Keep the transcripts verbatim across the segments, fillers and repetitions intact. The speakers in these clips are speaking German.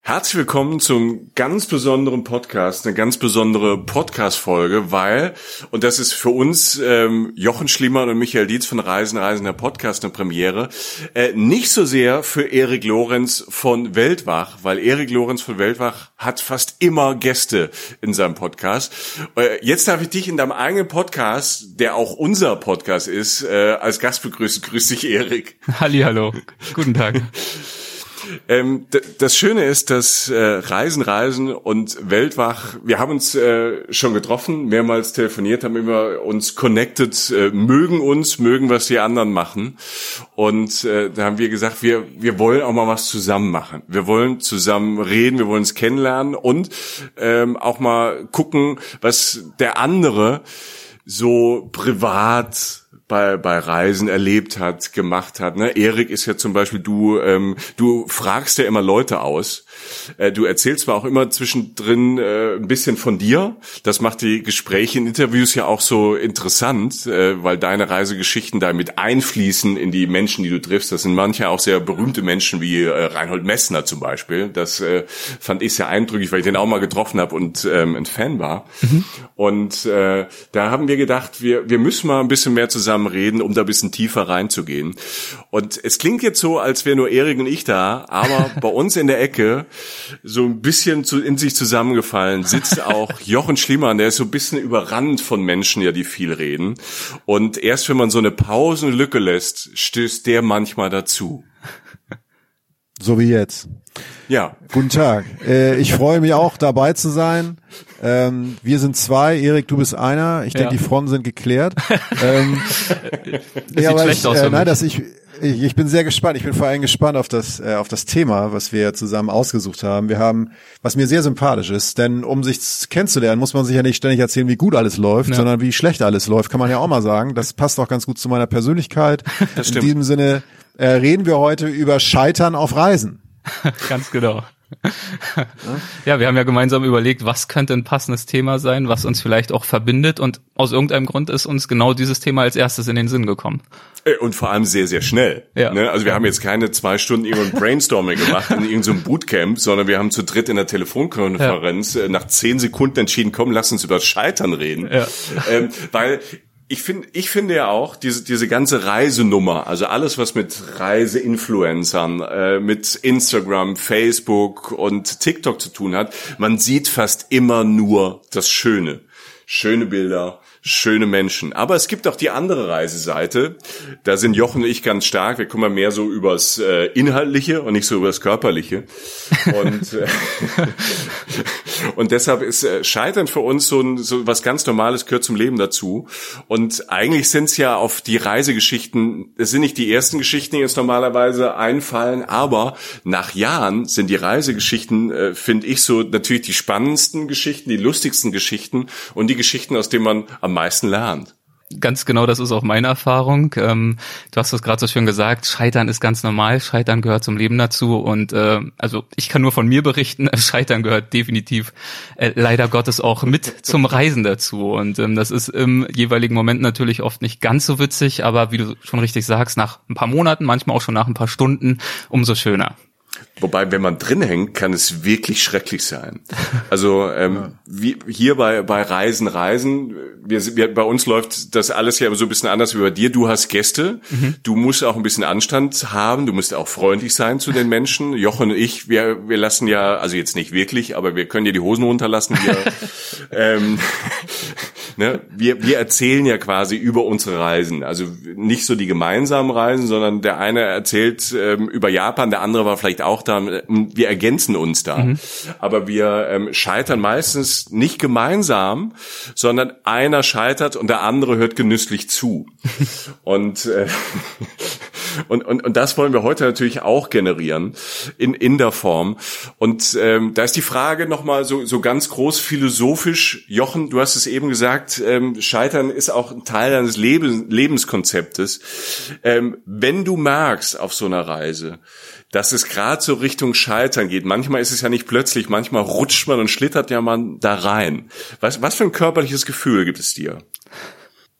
Herzlich willkommen zum ganz besonderen Podcast, eine ganz besondere Podcast-Folge, weil, und das ist für uns, ähm, Jochen Schliemann und Michael Dietz von Reisen, Reisen, der Podcast, eine Premiere, äh, nicht so sehr für Erik Lorenz von Weltwach, weil Erik Lorenz von Weltwach hat fast immer Gäste in seinem Podcast. Äh, jetzt darf ich dich in deinem eigenen Podcast, der auch unser Podcast ist, äh, als Gast begrüßen. Grüß dich, Erik. Hallihallo, guten Tag. Ähm, d- das Schöne ist, dass äh, Reisen, Reisen und Weltwach, wir haben uns äh, schon getroffen, mehrmals telefoniert, haben immer uns connected, äh, mögen uns, mögen, was die anderen machen. Und äh, da haben wir gesagt, wir wir wollen auch mal was zusammen machen. Wir wollen zusammen reden, wir wollen uns kennenlernen und ähm, auch mal gucken, was der andere so privat bei bei Reisen erlebt hat, gemacht hat. Ne? Erik ist ja zum Beispiel, du ähm, du fragst ja immer Leute aus. Äh, du erzählst zwar auch immer zwischendrin äh, ein bisschen von dir. Das macht die Gespräche in Interviews ja auch so interessant, äh, weil deine Reisegeschichten da mit einfließen in die Menschen, die du triffst. Das sind manche auch sehr berühmte Menschen wie äh, Reinhold Messner zum Beispiel. Das äh, fand ich sehr eindrücklich, weil ich den auch mal getroffen habe und ähm, ein Fan war. Mhm. Und äh, da haben wir gedacht, wir wir müssen mal ein bisschen mehr zusammen reden, um da ein bisschen tiefer reinzugehen. Und es klingt jetzt so, als wäre nur Erik und ich da, aber bei uns in der Ecke, so ein bisschen zu, in sich zusammengefallen, sitzt auch Jochen Schliemann, der ist so ein bisschen überrannt von Menschen, ja, die viel reden. Und erst wenn man so eine Pausenlücke lässt, stößt der manchmal dazu. So wie jetzt. Ja. Guten Tag. Äh, ich freue mich auch, dabei zu sein. Ähm, wir sind zwei. Erik, du bist einer. Ich denke, ja. die Fronten sind geklärt. ähm, das ja, sieht schlecht ich, aus. Äh, nein, dass ich, ich, ich bin sehr gespannt. Ich bin vor allem gespannt auf das, äh, auf das Thema, was wir zusammen ausgesucht haben. Wir haben, was mir sehr sympathisch ist, denn um sich kennenzulernen, muss man sich ja nicht ständig erzählen, wie gut alles läuft, ja. sondern wie schlecht alles läuft, kann man ja auch mal sagen. Das passt auch ganz gut zu meiner Persönlichkeit. Das In stimmt. diesem Sinne äh, reden wir heute über Scheitern auf Reisen. Ganz genau. Ja, wir haben ja gemeinsam überlegt, was könnte ein passendes Thema sein, was uns vielleicht auch verbindet, und aus irgendeinem Grund ist uns genau dieses Thema als erstes in den Sinn gekommen. Und vor allem sehr, sehr schnell. Ja. Ne? Also wir haben jetzt keine zwei Stunden irgendein Brainstorming gemacht in irgendeinem Bootcamp, sondern wir haben zu dritt in der Telefonkonferenz ja. nach zehn Sekunden entschieden, komm, lass uns über das Scheitern reden. Ja. Ähm, weil Ich finde, ich finde ja auch diese diese ganze Reisenummer, also alles was mit Reiseinfluencern, äh, mit Instagram, Facebook und TikTok zu tun hat, man sieht fast immer nur das Schöne, schöne Bilder, schöne Menschen. Aber es gibt auch die andere Reiseseite. Da sind Jochen und ich ganz stark. Wir kommen ja mehr so übers äh, Inhaltliche und nicht so übers Körperliche. Und äh, und deshalb ist äh, Scheitern für uns so ein so was ganz Normales, gehört zum Leben dazu. Und eigentlich sind es ja auf die Reisegeschichten, es sind nicht die ersten Geschichten, die uns normalerweise einfallen, aber nach Jahren sind die Reisegeschichten, äh, finde ich, so natürlich die spannendsten Geschichten, die lustigsten Geschichten und die Geschichten, aus denen man am meisten lernt. Ganz genau, das ist auch meine Erfahrung. Ähm, du hast es gerade so schön gesagt, Scheitern ist ganz normal, Scheitern gehört zum Leben dazu, und äh, also ich kann nur von mir berichten, Scheitern gehört definitiv äh, leider Gottes auch mit zum Reisen dazu, und ähm, das ist im jeweiligen Moment natürlich oft nicht ganz so witzig, aber wie du schon richtig sagst, nach ein paar Monaten, manchmal auch schon nach ein paar Stunden, umso schöner. Wobei, wenn man drin hängt, kann es wirklich schrecklich sein. Also ähm, ja. wie, hier bei bei Reisen, Reisen, wir, wir, bei uns läuft das alles ja so ein bisschen anders wie bei dir. Du hast Gäste, mhm. du musst auch ein bisschen Anstand haben, du musst auch freundlich sein zu den Menschen. Jochen und ich, wir wir lassen ja, also jetzt nicht wirklich, aber wir können ja die Hosen runterlassen. Wir, ähm, ne, wir, wir erzählen ja quasi über unsere Reisen. Also nicht so die gemeinsamen Reisen, sondern der eine erzählt ähm, über Japan, der andere war vielleicht auch da. Wir ergänzen uns da. Mhm. Aber wir ähm, scheitern meistens nicht gemeinsam, sondern einer scheitert und der andere hört genüsslich zu. und, äh, und, und, und das wollen wir heute natürlich auch generieren in, in der Form. Und ähm, da ist die Frage nochmal so, so ganz groß philosophisch. Jochen, du hast es eben gesagt, ähm, Scheitern ist auch ein Teil deines Lebens, Lebenskonzeptes. Ähm, wenn du merkst auf so einer Reise, dass es gerade so Richtung Scheitern geht. Manchmal ist es ja nicht plötzlich, manchmal rutscht man und schlittert ja man da rein. Was, was für ein körperliches Gefühl gibt es dir?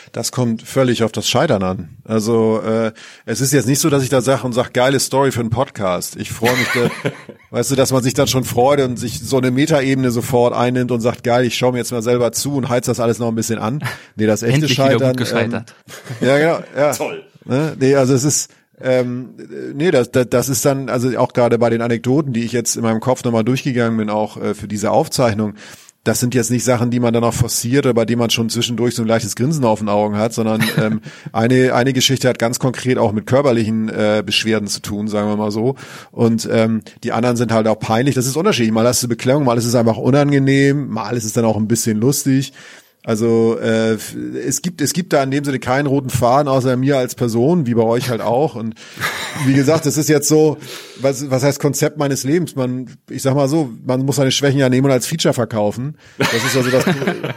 Das kommt völlig auf das Scheitern an. Also äh, es ist jetzt nicht so, dass ich da sage und sage, geile Story für einen Podcast. Ich freue mich, da, weißt du, dass man sich dann schon freut und sich so eine Metaebene sofort einnimmt und sagt, geil, ich schaue mir jetzt mal selber zu und heiz das alles noch ein bisschen an. Nee, das echte Endlich Scheitern. Wieder gut gescheitert. Ähm, ja, genau. Ja. Toll. Ne? Nee, also es ist Ähm, nee, das, das, das ist dann, also auch gerade bei den Anekdoten, die ich jetzt in meinem Kopf nochmal durchgegangen bin, auch äh, für diese Aufzeichnung, das sind jetzt nicht Sachen, die man dann auch forciert oder bei denen man schon zwischendurch so ein leichtes Grinsen auf den Augen hat, sondern ähm, eine eine Geschichte hat ganz konkret auch mit körperlichen äh, Beschwerden zu tun, sagen wir mal so. Und ähm, die anderen sind halt auch peinlich. Das ist unterschiedlich. Mal hast du Beklemmung, mal ist es einfach unangenehm, mal ist es dann auch ein bisschen lustig. Also äh, es gibt es gibt da in dem Sinne keinen roten Faden außer mir als Person, wie bei euch halt auch. Und wie gesagt, das ist jetzt so, was was heißt Konzept meines Lebens? Man, ich sag mal so, man muss seine Schwächen ja nehmen und als Feature verkaufen. Das ist also das.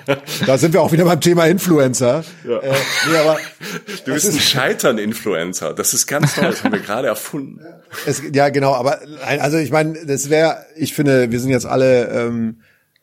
Da sind wir auch wieder beim Thema Influencer. Ja. Äh, nee, aber du bist ein Scheitern-Influencer. Das ist ganz toll. Das haben wir gerade erfunden. Es, ja, genau. Aber also ich meine, das wäre, ich finde, wir sind jetzt alle. Ähm,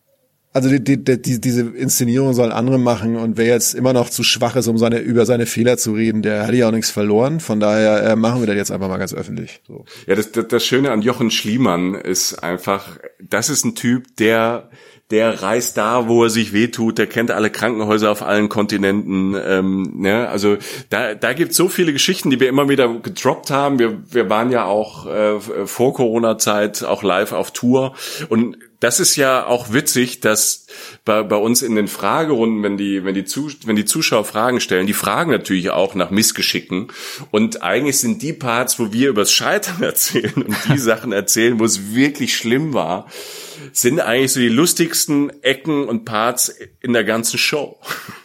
Also die, die, die, diese Inszenierung sollen andere machen und wer jetzt immer noch zu schwach ist, um seine über seine Fehler zu reden, der hat ja auch nichts verloren. Von daher äh, machen wir das jetzt einfach mal ganz öffentlich. So. Ja, das, das, das Schöne an Jochen Schliemann ist einfach, das ist ein Typ, der der reist da, wo er sich wehtut, der kennt alle Krankenhäuser auf allen Kontinenten. Ähm, ne? Also da da gibt's so viele Geschichten, die wir immer wieder gedroppt haben. Wir wir waren ja auch äh, vor Corona-Zeit auch live auf Tour und das ist ja auch witzig, dass bei, bei uns in den Fragerunden, wenn die, wenn die, Zus- wenn die Zuschauer Fragen stellen, die fragen natürlich auch nach Missgeschicken. Und eigentlich sind die Parts, wo wir übers Scheitern erzählen und die Sachen erzählen, wo es wirklich schlimm war, sind eigentlich so die lustigsten Ecken und Parts in der ganzen Show.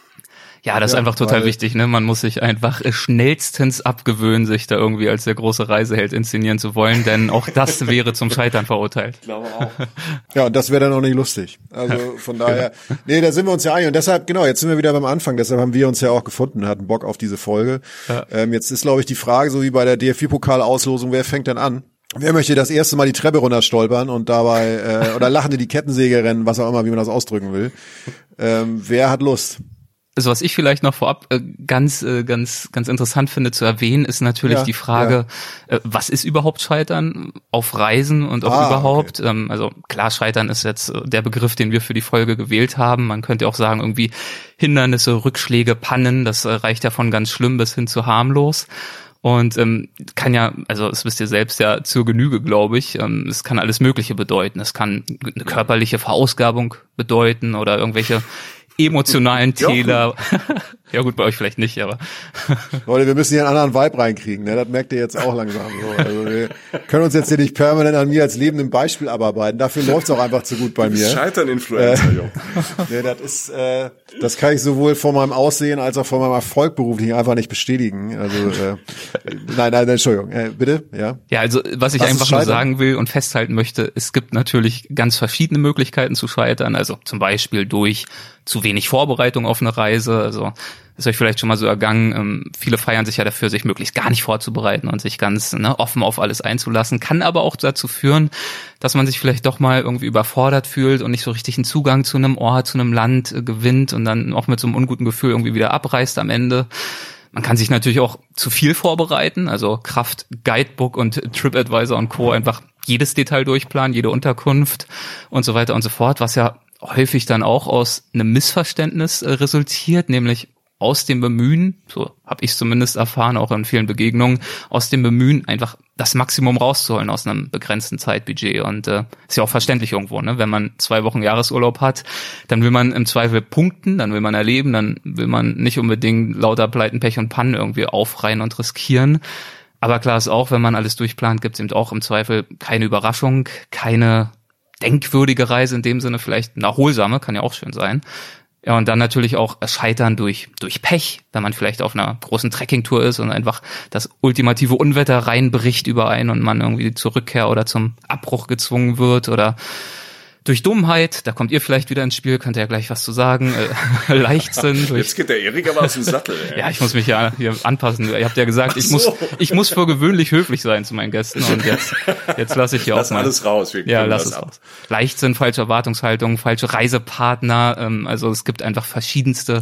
Ja, das ja, ist einfach total wichtig, ne? Man muss sich einfach schnellstens abgewöhnen, sich da irgendwie als der große Reiseheld inszenieren zu wollen, denn auch das wäre zum Scheitern verurteilt. Ich glaube auch. Ja, und das wäre dann auch nicht lustig. Also von daher, nee, da sind wir uns ja einig. Und deshalb, genau, jetzt sind wir wieder beim Anfang, deshalb haben wir uns ja auch gefunden, hatten Bock auf diese Folge. Ja. Ähm, jetzt ist, glaube ich, die Frage, so wie bei der D F B-Pokal-Auslosung, wer fängt denn an? Wer möchte das erste Mal die Treppe runterstolpern und dabei, äh, oder lachende die Kettensäge rennen, was auch immer, wie man das ausdrücken will. Ähm, wer hat Lust? Also was ich vielleicht noch vorab äh, ganz äh, ganz ganz interessant finde zu erwähnen, ist natürlich ja, die Frage, ja. äh, was ist überhaupt Scheitern auf Reisen und auch ah, überhaupt? Okay. Ähm, also klar, Scheitern ist jetzt der Begriff, den wir für die Folge gewählt haben. Man könnte auch sagen, irgendwie Hindernisse, Rückschläge, Pannen, das äh, reicht ja von ganz schlimm bis hin zu harmlos. Und ähm, kann ja, also das wisst ihr selbst ja zur Genüge, glaube ich, ähm, es kann alles Mögliche bedeuten. Es kann eine körperliche Verausgabung bedeuten oder irgendwelche emotionalen Täler. Ja gut, bei euch vielleicht nicht, aber Leute, wir müssen hier einen anderen Vibe reinkriegen, ne? Das merkt ihr jetzt auch langsam so. Also wir können uns jetzt hier nicht permanent an mir als lebendem Beispiel abarbeiten. Dafür läuft's auch einfach zu gut bei mir. Scheitern-Influencer, äh, jo. Nee, das ist, äh, das kann ich sowohl von meinem Aussehen als auch von meinem Erfolg beruflich einfach nicht bestätigen. Also äh, nein, nein, Entschuldigung. Äh, bitte, ja. Ja, also was ich was einfach nur sagen will und festhalten möchte, es gibt natürlich ganz verschiedene Möglichkeiten zu scheitern. Also zum Beispiel durch zu wenig Vorbereitung auf eine Reise. Also ist euch vielleicht schon mal so ergangen. Ähm, viele feiern sich ja dafür, sich möglichst gar nicht vorzubereiten und sich ganz ne, offen auf alles einzulassen. Kann aber auch dazu führen, dass man sich vielleicht doch mal irgendwie überfordert fühlt und nicht so richtig einen Zugang zu einem Ort, zu einem Land äh, gewinnt und dann auch mit so einem unguten Gefühl irgendwie wieder abreißt am Ende. Man kann sich natürlich auch zu viel vorbereiten, also Kraft Guidebook und TripAdvisor und Co. einfach jedes Detail durchplanen, jede Unterkunft und so weiter und so fort, was ja häufig dann auch aus einem Missverständnis äh, resultiert, nämlich aus dem Bemühen, so habe ich zumindest erfahren, auch in vielen Begegnungen, aus dem Bemühen einfach das Maximum rauszuholen aus einem begrenzten Zeitbudget. Und äh, ist ja auch verständlich irgendwo, ne? Wenn man zwei Wochen Jahresurlaub hat, dann will man im Zweifel punkten, dann will man erleben, dann will man nicht unbedingt lauter Pleiten, Pech und Pannen irgendwie aufreihen und riskieren. Aber klar ist auch, wenn man alles durchplant, gibt es eben auch im Zweifel keine Überraschung, keine denkwürdige Reise in dem Sinne, vielleicht eine erholsame, kann ja auch schön sein. Ja, und dann natürlich auch Scheitern durch durch Pech, wenn man vielleicht auf einer großen Trekkingtour ist und einfach das ultimative Unwetter reinbricht über einen und man irgendwie zur Rückkehr oder zum Abbruch gezwungen wird oder durch Dummheit, da kommt ihr vielleicht wieder ins Spiel, könnt ihr ja gleich was zu sagen, äh, Leichtsinn. Durch Jetzt geht der Erik aber aus dem Sattel. Ey. Ja, ich muss mich ja hier anpassen. Ihr habt ja gesagt, ich so. muss ich muss für gewöhnlich höflich sein zu meinen Gästen und jetzt jetzt lasse ich hier lass auch mal. Lass alles raus. Wir ja, lass es ab. raus. Leichtsinn, falsche Erwartungshaltung, falsche Reisepartner, ähm, also es gibt einfach verschiedenste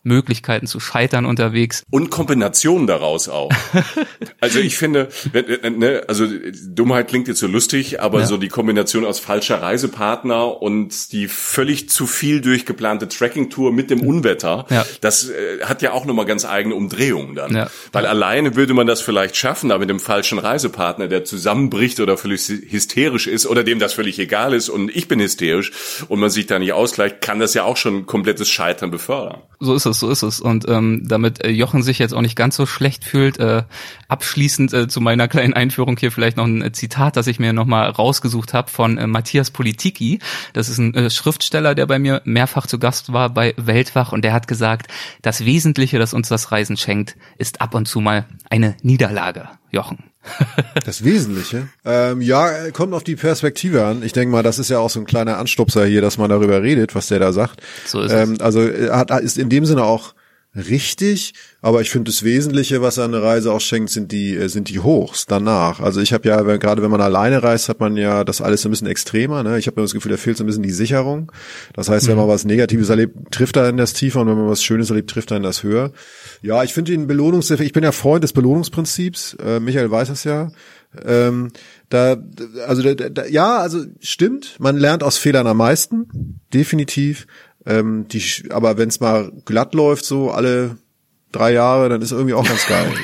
Möglichkeiten zu scheitern unterwegs. Und Kombinationen daraus auch. Also ich finde, ne, also Dummheit klingt jetzt so lustig, aber ja. so die Kombination aus falscher Reisepartner und die völlig zu viel durchgeplante Trekkingtour mit dem Unwetter, ja. das äh, hat ja auch nochmal ganz eigene Umdrehungen dann. Ja. Weil alleine würde man das vielleicht schaffen, aber mit dem falschen Reisepartner, der zusammenbricht oder völlig hysterisch ist oder dem das völlig egal ist und ich bin hysterisch und man sich da nicht ausgleicht, kann das ja auch schon ein komplettes Scheitern befördern. So ist es, so ist es. Und ähm, damit äh, Jochen sich jetzt auch nicht ganz so schlecht fühlt, äh, abschließend äh, zu meiner kleinen Einführung hier vielleicht noch ein äh, Zitat, das ich mir nochmal rausgesucht habe von äh, Matthias Politiki. Das ist ein äh, Schriftsteller, der bei mir mehrfach zu Gast war bei Weltwach und der hat gesagt, das Wesentliche, das uns das Reisen schenkt, ist ab und zu mal eine Niederlage. Jochen. Das Wesentliche? Ähm, ja, kommt auf die Perspektive an. Ich denke mal, das ist ja auch so ein kleiner Anstupser hier, dass man darüber redet, was der da sagt. So ist ähm, es. Also hat, ist in dem Sinne auch richtig, aber ich finde das Wesentliche, was eine Reise auch schenkt, sind die sind die Hochs danach. Also ich habe ja, wenn, gerade wenn man alleine reist, hat man ja das alles ein bisschen extremer. Ne? Ich habe das Gefühl, da fehlt so ein bisschen die Sicherung. Das heißt, wenn man was Negatives erlebt, trifft er in das tiefer und wenn man was Schönes erlebt, trifft er in das höher. Ja, ich finde den Belohnungseffekt, ich bin ja Freund des Belohnungsprinzips, äh, Michael weiß es ja. Ähm, da, also da, da, ja, also stimmt, man lernt aus Fehlern am meisten, definitiv. Ähm, die, aber wenn es mal glatt läuft, so alle drei Jahre, dann ist irgendwie auch ganz geil.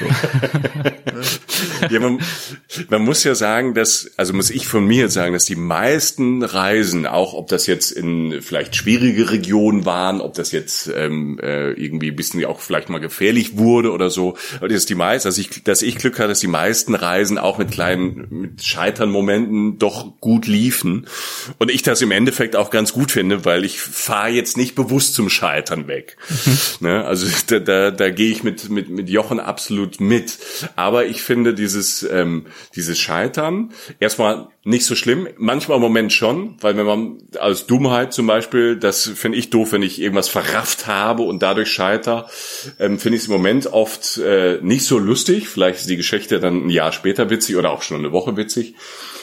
So. Ja, man, man muss ja sagen, dass, also muss ich von mir sagen, dass die meisten Reisen, auch ob das jetzt in vielleicht schwierige Regionen waren, ob das jetzt ähm, äh, irgendwie ein bisschen auch vielleicht mal gefährlich wurde oder so, aber das ist die meisten, dass ich, dass ich Glück hatte, dass die meisten Reisen auch mit kleinen, mit Scheitern-Momenten doch gut liefen und ich das im Endeffekt auch ganz gut finde, weil ich fahre jetzt nicht bewusst zum Scheitern weg. Ne? Also da, da, da gehe ich mit mit mit Jochen absolut mit, aber ich finde dieses ähm, dieses Scheitern erstmal nicht so schlimm, manchmal im Moment schon, weil wenn man als Dummheit zum Beispiel, das finde ich doof, wenn ich irgendwas verrafft habe und dadurch scheiter, ähm, finde ich es im Moment oft äh, nicht so lustig, vielleicht ist die Geschichte dann ein Jahr später witzig oder auch schon eine Woche witzig,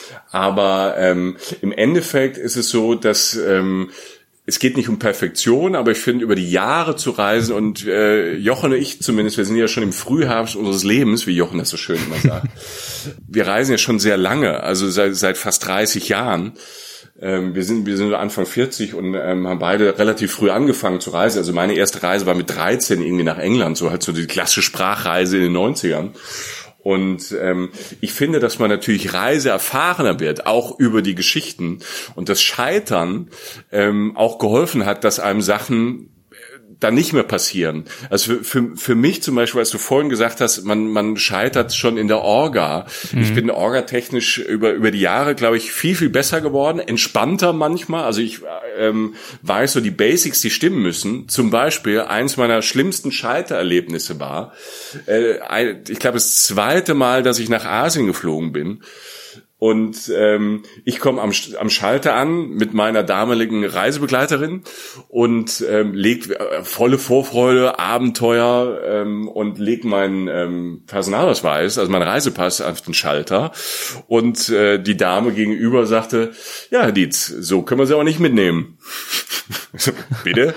aber ähm, im Endeffekt ist es so, dass ähm, es geht nicht um Perfektion, aber ich finde, über die Jahre zu reisen und äh, Jochen und ich zumindest, wir sind ja schon im Frühherbst unseres Lebens, wie Jochen das so schön immer sagt. Wir reisen ja schon sehr lange, also seit, seit fast dreißig Jahren. Ähm, wir sind wir sind Anfang vierzig und ähm, haben beide relativ früh angefangen zu reisen. Also meine erste Reise war mit dreizehn irgendwie nach England, so halt so die klassische Sprachreise in den neunzigern. Und ähm, ich finde, dass man natürlich reiseerfahrener wird, auch über die Geschichten. Und das Scheitern ähm, auch geholfen hat, dass einem Sachen dann nicht mehr passieren. Also für, für, für mich zum Beispiel, als du vorhin gesagt hast, man, man scheitert schon in der Orga. Mhm. Ich bin orgatechnisch über, über die Jahre, glaube ich, viel, viel besser geworden, entspannter manchmal. Also ich ähm, weiß so, die Basics, die stimmen müssen. Zum Beispiel, eins meiner schlimmsten Scheitererlebnisse war, äh, ich glaube, das zweite Mal, dass ich nach Asien geflogen bin. Und ähm, ich komme am, am Schalter an mit meiner damaligen Reisebegleiterin und ähm, leg äh, volle Vorfreude, Abenteuer ähm, und leg meinen ähm, Personalausweis, also meinen Reisepass auf den Schalter. Und äh, die Dame gegenüber sagte, ja, Herr Dietz, so können wir Sie auch nicht mitnehmen. Bitte?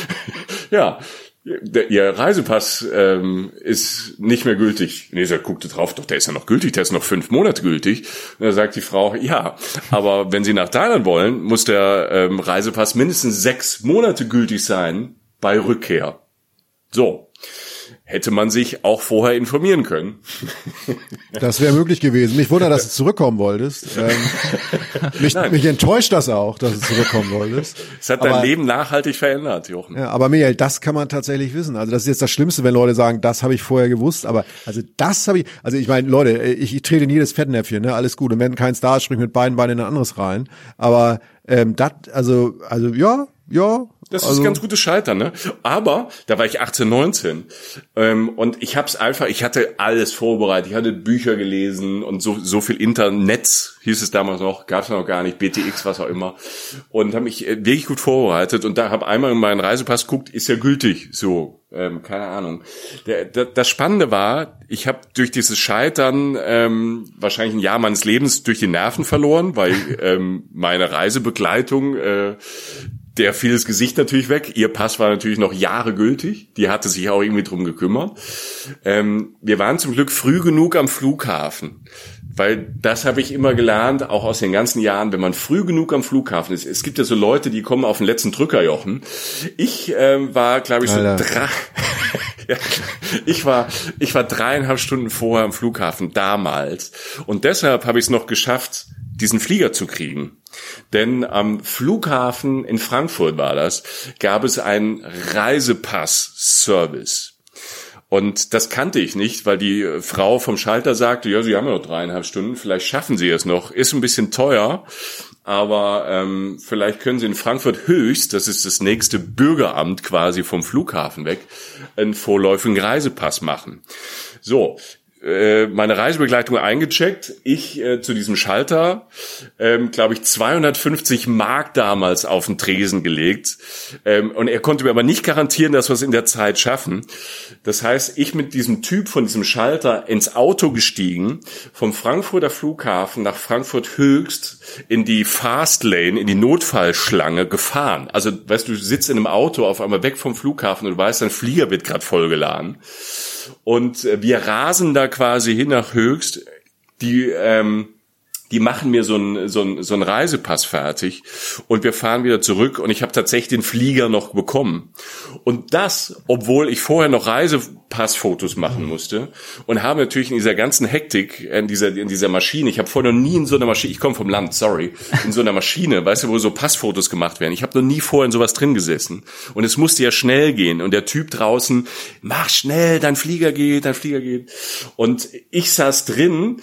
Ja. Der, ihr Reisepass ähm, ist nicht mehr gültig. Nee, er guckte drauf, doch, der ist ja noch gültig, der ist noch fünf Monate gültig. Und da sagt die Frau, ja, aber wenn Sie nach Thailand wollen, muss der ähm, Reisepass mindestens sechs Monate gültig sein bei Rückkehr. So. Hätte man sich auch vorher informieren können. Das wäre möglich gewesen. Mich wundert, dass du zurückkommen wolltest. Ähm, mich, mich enttäuscht das auch, dass du zurückkommen wolltest. Es hat dein aber, Leben nachhaltig verändert, Jochen. Ja, aber Michael, das kann man tatsächlich wissen. Also das ist jetzt das Schlimmste, wenn Leute sagen, das habe ich vorher gewusst. Aber also das habe ich, also ich meine, Leute, ich, ich trete in jedes Fettnäpfchen, ne, alles gut. Und wenn kein Star springt mit beiden Beinen in ein anderes rein. Aber ähm, das, also, also ja, ja. Das also, ist ganz gutes Scheitern, ne? Aber da war ich achtzehn, neunzehn ähm, und ich hab's einfach, ich hatte alles vorbereitet, ich hatte Bücher gelesen und so so viel Internet, hieß es damals noch, gab's noch gar nicht, B T X, was auch immer, und habe mich wirklich gut vorbereitet und da habe einmal in meinen Reisepass geguckt, ist ja gültig, so, ähm, keine Ahnung. Der, der, das Spannende war, ich habe durch dieses Scheitern ähm, wahrscheinlich ein Jahr meines Lebens durch die Nerven verloren, weil ähm, meine Reisebegleitung äh, der fiel das Gesicht natürlich weg. Ihr Pass war natürlich noch Jahre gültig. Die hatte sich auch irgendwie drum gekümmert. Ähm, wir waren zum Glück früh genug am Flughafen. Weil das habe ich immer gelernt, auch aus den ganzen Jahren, wenn man früh genug am Flughafen ist. Es gibt ja so Leute, die kommen auf den letzten Drücker, Jochen. Ich ähm, war, glaube ich, so Alter. drei... ja, ich war ich war dreieinhalb Stunden vorher am Flughafen, damals. Und deshalb habe ich es noch geschafft, diesen Flieger zu kriegen. Denn am Flughafen in Frankfurt war das, gab es einen Reisepass-Service. Und das kannte ich nicht, weil die Frau vom Schalter sagte, ja, Sie haben ja noch dreieinhalb Stunden, vielleicht schaffen Sie es noch. Ist ein bisschen teuer, aber ähm, vielleicht können Sie in Frankfurt Höchst, das ist das nächste Bürgeramt quasi vom Flughafen weg, einen vorläufigen Reisepass machen. So, äh, meine Reisebegleitung eingecheckt, ich äh, zu diesem Schalter, ähm, glaube ich, zweihundertfünfzig Mark damals auf den Tresen gelegt. Ähm, und er konnte mir aber nicht garantieren, dass wir es in der Zeit schaffen. Das heißt, ich mit diesem Typ von diesem Schalter ins Auto gestiegen, vom Frankfurter Flughafen nach Frankfurt Höchst in die Fastlane, in die Notfallschlange gefahren. Also, weißt du, du sitzt in einem Auto auf einmal weg vom Flughafen und du weißt, dein Flieger wird gerade vollgeladen. Und wir rasen da quasi hin nach Höchst. Die ähm, die machen mir so einen so einen so einen Reisepass fertig und wir fahren wieder zurück und ich habe tatsächlich den Flieger noch bekommen. Und das, obwohl ich vorher noch Reisepassfotos machen musste und habe natürlich in dieser ganzen Hektik in dieser in dieser Maschine, ich habe vorher noch nie in so einer Maschine, ich komme vom Land, sorry, in so einer Maschine, weißt du, wo so Passfotos gemacht werden. Ich habe noch nie vorher in sowas drin gesessen und es musste ja schnell gehen und der Typ draußen, mach schnell, dein Flieger geht, dein Flieger geht und ich saß drin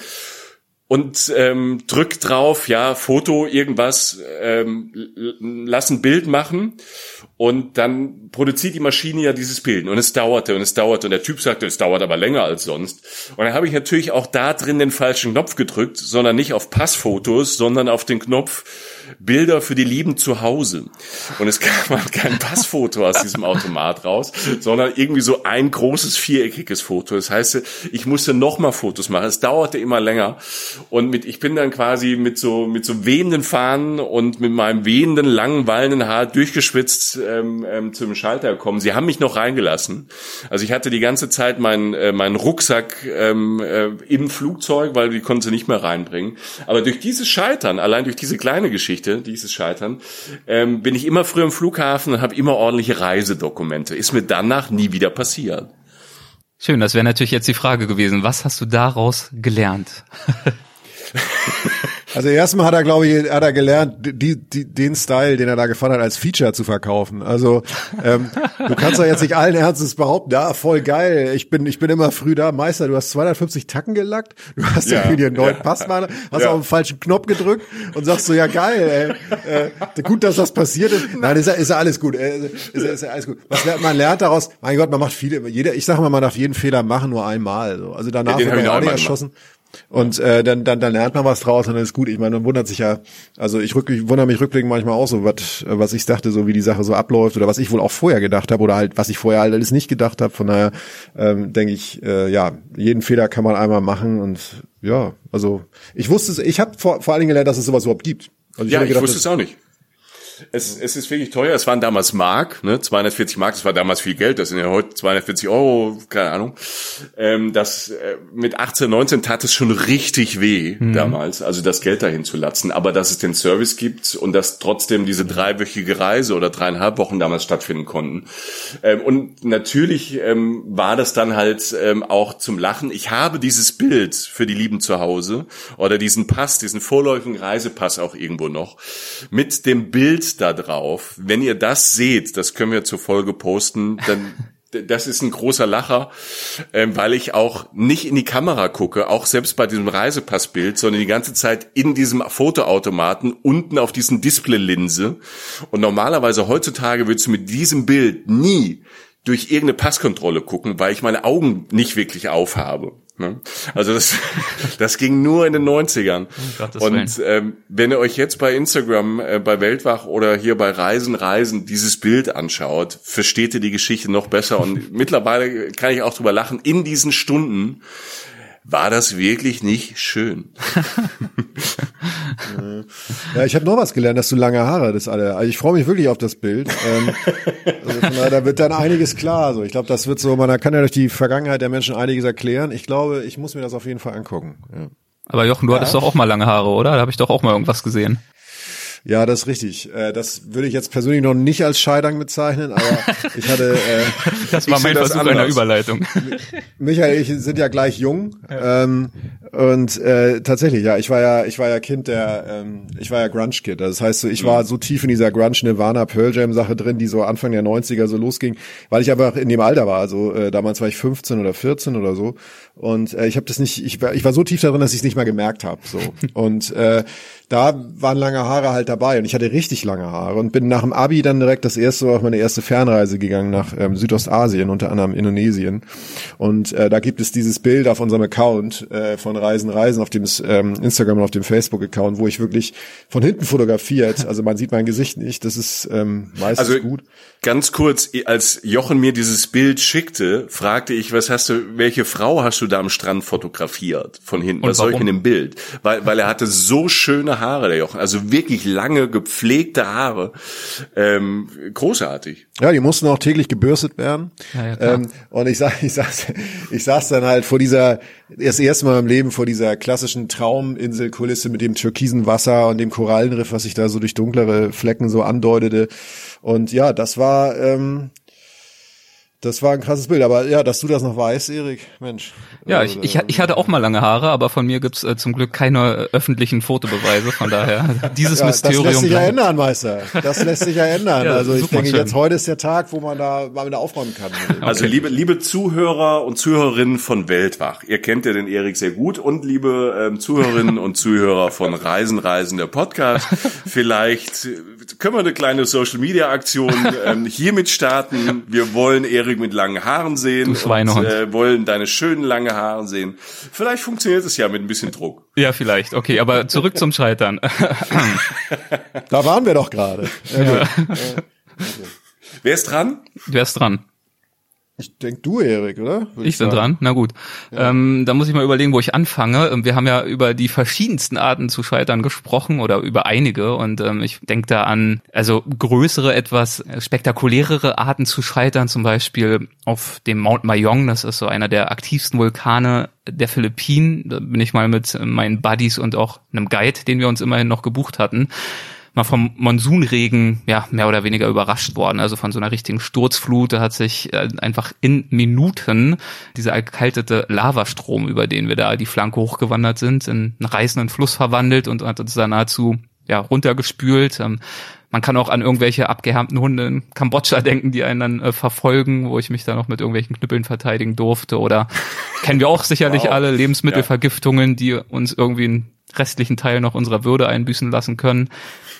und ähm, drück drauf, ja, Foto, irgendwas, ähm, lass ein Bild machen und dann produziert die Maschine ja dieses Bild und es dauerte und es dauerte und der Typ sagte, es dauert aber länger als sonst und dann habe ich natürlich auch da drin den falschen Knopf gedrückt, sondern nicht auf Passfotos, sondern auf den Knopf Bilder für die Lieben zu Hause und es kam halt kein Passfoto aus diesem Automat raus, sondern irgendwie so ein großes viereckiges Foto. Das heißt, ich musste nochmal Fotos machen, es dauerte immer länger. Und mit, ich bin dann quasi mit so, mit so wehenden Fahnen und mit meinem wehenden, langen, wallenden Haar durchgeschwitzt ähm, ähm, zum Schalter gekommen. Sie haben mich noch reingelassen. Also ich hatte die ganze Zeit meinen, äh, meinen Rucksack ähm, äh, im Flugzeug, weil die konnten sie nicht mehr reinbringen. Aber durch dieses Scheitern, allein durch diese kleine Geschichte, dieses Scheitern, ähm, bin ich immer früh am Flughafen und habe immer ordentliche Reisedokumente. Ist mir danach nie wieder passiert. Schön, das wäre natürlich jetzt die Frage gewesen. Was hast du daraus gelernt? Also erstmal hat er, glaube ich, hat er gelernt, die, die, den Style, den er da gefahren hat, als Feature zu verkaufen. Also ähm, du kannst doch jetzt nicht allen Ernstes behaupten, ja, voll geil, ich bin ich bin immer früh da. Meister, du hast zweihundertfünfzig Tacken gelackt, du hast ja, irgendwie dir einen neuen ja. Pass mal, hast ja. auf den falschen Knopf gedrückt und sagst so, ja geil, ey, äh, gut, dass das passiert ist. Nein, ist ja, ist ja alles gut, äh, ist, ja, ist ja alles gut. Was lernt, man lernt daraus, mein Gott, man macht viele, jeder, ich sage mal, man darf jeden Fehler machen, nur einmal. So. Also danach ja, wird man ja auch nicht erschossen. Gemacht. Und äh, dann, dann, dann lernt man was draus und dann ist gut. Ich meine, man wundert sich ja, also ich, rück, ich wundere mich rückblickend manchmal auch so, was, was ich dachte, so wie die Sache so abläuft oder was ich wohl auch vorher gedacht habe oder halt, was ich vorher halt alles nicht gedacht habe. Von daher ähm, denke ich, äh, ja, jeden Fehler kann man einmal machen und ja, also ich wusste es, ich habe vor, vor allen Dingen gelernt, dass es sowas überhaupt gibt. Also ich ja, gedacht, ich wusste es auch nicht. Es, es ist wirklich teuer. Es waren damals Mark, ne, zweihundertvierzig Mark. Das war damals viel Geld. Das sind ja heute zweihundertvierzig Euro, keine Ahnung. Ähm, das äh, mit achtzehn, neunzehn tat es schon richtig weh mhm. damals, also das Geld dahin zu latzen. Aber dass es den Service gibt und dass trotzdem diese dreiwöchige Reise oder dreieinhalb Wochen damals stattfinden konnten. Ähm, und natürlich ähm, war das dann halt ähm, auch zum Lachen. Ich habe dieses Bild für die Lieben zu Hause oder diesen Pass, diesen vorläufigen Reisepass auch irgendwo noch mit dem Bild da drauf. Wenn ihr das seht, das können wir zur Folge posten, dann das ist ein großer Lacher, ähm, weil ich auch nicht in die Kamera gucke, auch selbst bei diesem Reisepassbild, sondern die ganze Zeit in diesem Fotoautomaten unten auf diesen Displaylinse. Und normalerweise heutzutage würdest du mit diesem Bild nie durch irgendeine Passkontrolle gucken, weil ich meine Augen nicht wirklich aufhabe. Also das, das ging nur in den neunzigern. Oh, und ähm, wenn ihr euch jetzt bei Instagram, äh, bei Weltwach oder hier bei Reisen, Reisen dieses Bild anschaut, versteht ihr die Geschichte noch besser. Und mittlerweile kann ich auch drüber lachen, in diesen Stunden war das wirklich nicht schön. Ja, ich habe noch was gelernt, dass du lange Haare das alle. Also ich freue mich wirklich auf das Bild. Ähm, also von daher, da wird dann einiges klar. So, ich glaube, das wird so, man kann ja durch die Vergangenheit der Menschen einiges erklären. Ich glaube, ich muss mir das auf jeden Fall angucken. Ja. Aber Jochen, du ja. hattest doch auch mal lange Haare, oder? Da habe ich doch auch mal irgendwas gesehen. Ja, das ist richtig. Das würde ich jetzt persönlich noch nicht als Scheitern bezeichnen, aber ich hatte... Äh, das war mein Versuch einer Überleitung. Michael, ich sind ja gleich jung ja. Ähm, und äh, tatsächlich, ja, ich war ja ich war ja Kind der, ähm, ich war ja Grunge-Kid. Das heißt, so, ich war so tief in dieser Grunge-Nirvana-Pearl-Jam-Sache drin, die so Anfang der neunziger so losging, weil ich einfach in dem Alter war. Also äh, damals war ich fünfzehn oder vierzehn oder so und äh, ich habe das nicht, ich war, ich war so tief darin, dass ich es nicht mal gemerkt habe. So und äh, da waren lange Haare halt dabei und ich hatte richtig lange Haare und bin nach dem Abi dann direkt das erste auf meine erste Fernreise gegangen nach ähm, Südostasien, unter anderem Indonesien. Und äh, da gibt es dieses Bild auf unserem Account äh, von Reisen, Reisen auf dem ähm, Instagram und auf dem Facebook-Account, wo ich wirklich von hinten fotografiert, also man sieht mein Gesicht nicht, das ist ähm, meistens also, gut. Ganz kurz, als Jochen mir dieses Bild schickte, fragte ich, was hast du, welche Frau hast du da am Strand fotografiert von hinten? Und was soll ich warum? in dem Bild? Weil, weil er hatte so schöne Haare, der Jochen, also wirklich lange gepflegte Haare, ähm, großartig. Ja, die mussten auch täglich gebürstet werden. Ja, ja, klar. Ähm, und ich sag, ich saß, ich saß dann halt vor dieser, das erste Mal im Leben vor dieser klassischen Trauminselkulisse mit dem türkisen Wasser und dem Korallenriff, was sich da so durch dunklere Flecken so andeutete. Und ja, das war, ähm, das war ein krasses Bild. Aber ja, dass du das noch weißt, Erik, Mensch. Ja, ich, ich, ich hatte auch mal lange Haare, aber von mir gibt's äh, zum Glück keine äh, öffentlichen Fotobeweise, von daher dieses ja, Mysterium. Das lässt sich ja bleibt. ändern, Meister. Das lässt sich ja ändern. Ja, also ich super denke, schön. jetzt heute ist der Tag, wo man da mal wieder aufräumen kann. Also liebe, liebe Zuhörer und Zuhörerinnen von Weltwach, ihr kennt ja den Erik sehr gut und liebe ähm, Zuhörerinnen und Zuhörer von Reisen, Reisen, der Podcast, vielleicht können wir eine kleine Social-Media-Aktion ähm, hiermit starten. Wir wollen Erik mit langen Haaren sehen Du Schweinehund. und äh, wollen deine schönen lange Haare sehen. Vielleicht funktioniert es ja mit ein bisschen Druck. Ja, vielleicht. Okay, aber zurück zum Scheitern. Da waren wir doch gerade. Ja. Wer ist dran? Wer ist dran? Ich denk du, Erik, oder? Würde Ich bin sagen. dran, na gut. Ja. Ähm, da muss ich mal überlegen, wo ich anfange. Wir haben ja über die verschiedensten Arten zu scheitern gesprochen oder über einige und ähm, ich denke da an also größere, etwas spektakulärere Arten zu scheitern, zum Beispiel auf dem Mount Mayong, das ist so einer der aktivsten Vulkane der Philippinen. Da bin ich mal mit meinen Buddies und auch einem Guide, den wir uns immerhin noch gebucht hatten, mal vom Monsunregen ja mehr oder weniger überrascht worden, also von so einer richtigen Sturzflut. Da hat sich äh, einfach in Minuten dieser erkaltete Lavastrom, über den wir da die Flanke hochgewandert sind, in einen reißenden Fluss verwandelt und hat uns da nahezu ja runtergespült. Ähm, man kann auch an irgendwelche abgehärmten Hunde in Kambodscha denken, die einen dann äh, verfolgen, wo ich mich dann noch mit irgendwelchen Knüppeln verteidigen durfte. Oder kennen wir auch sicherlich wow. alle Lebensmittelvergiftungen, die uns irgendwie einen restlichen Teil noch unserer Würde einbüßen lassen können.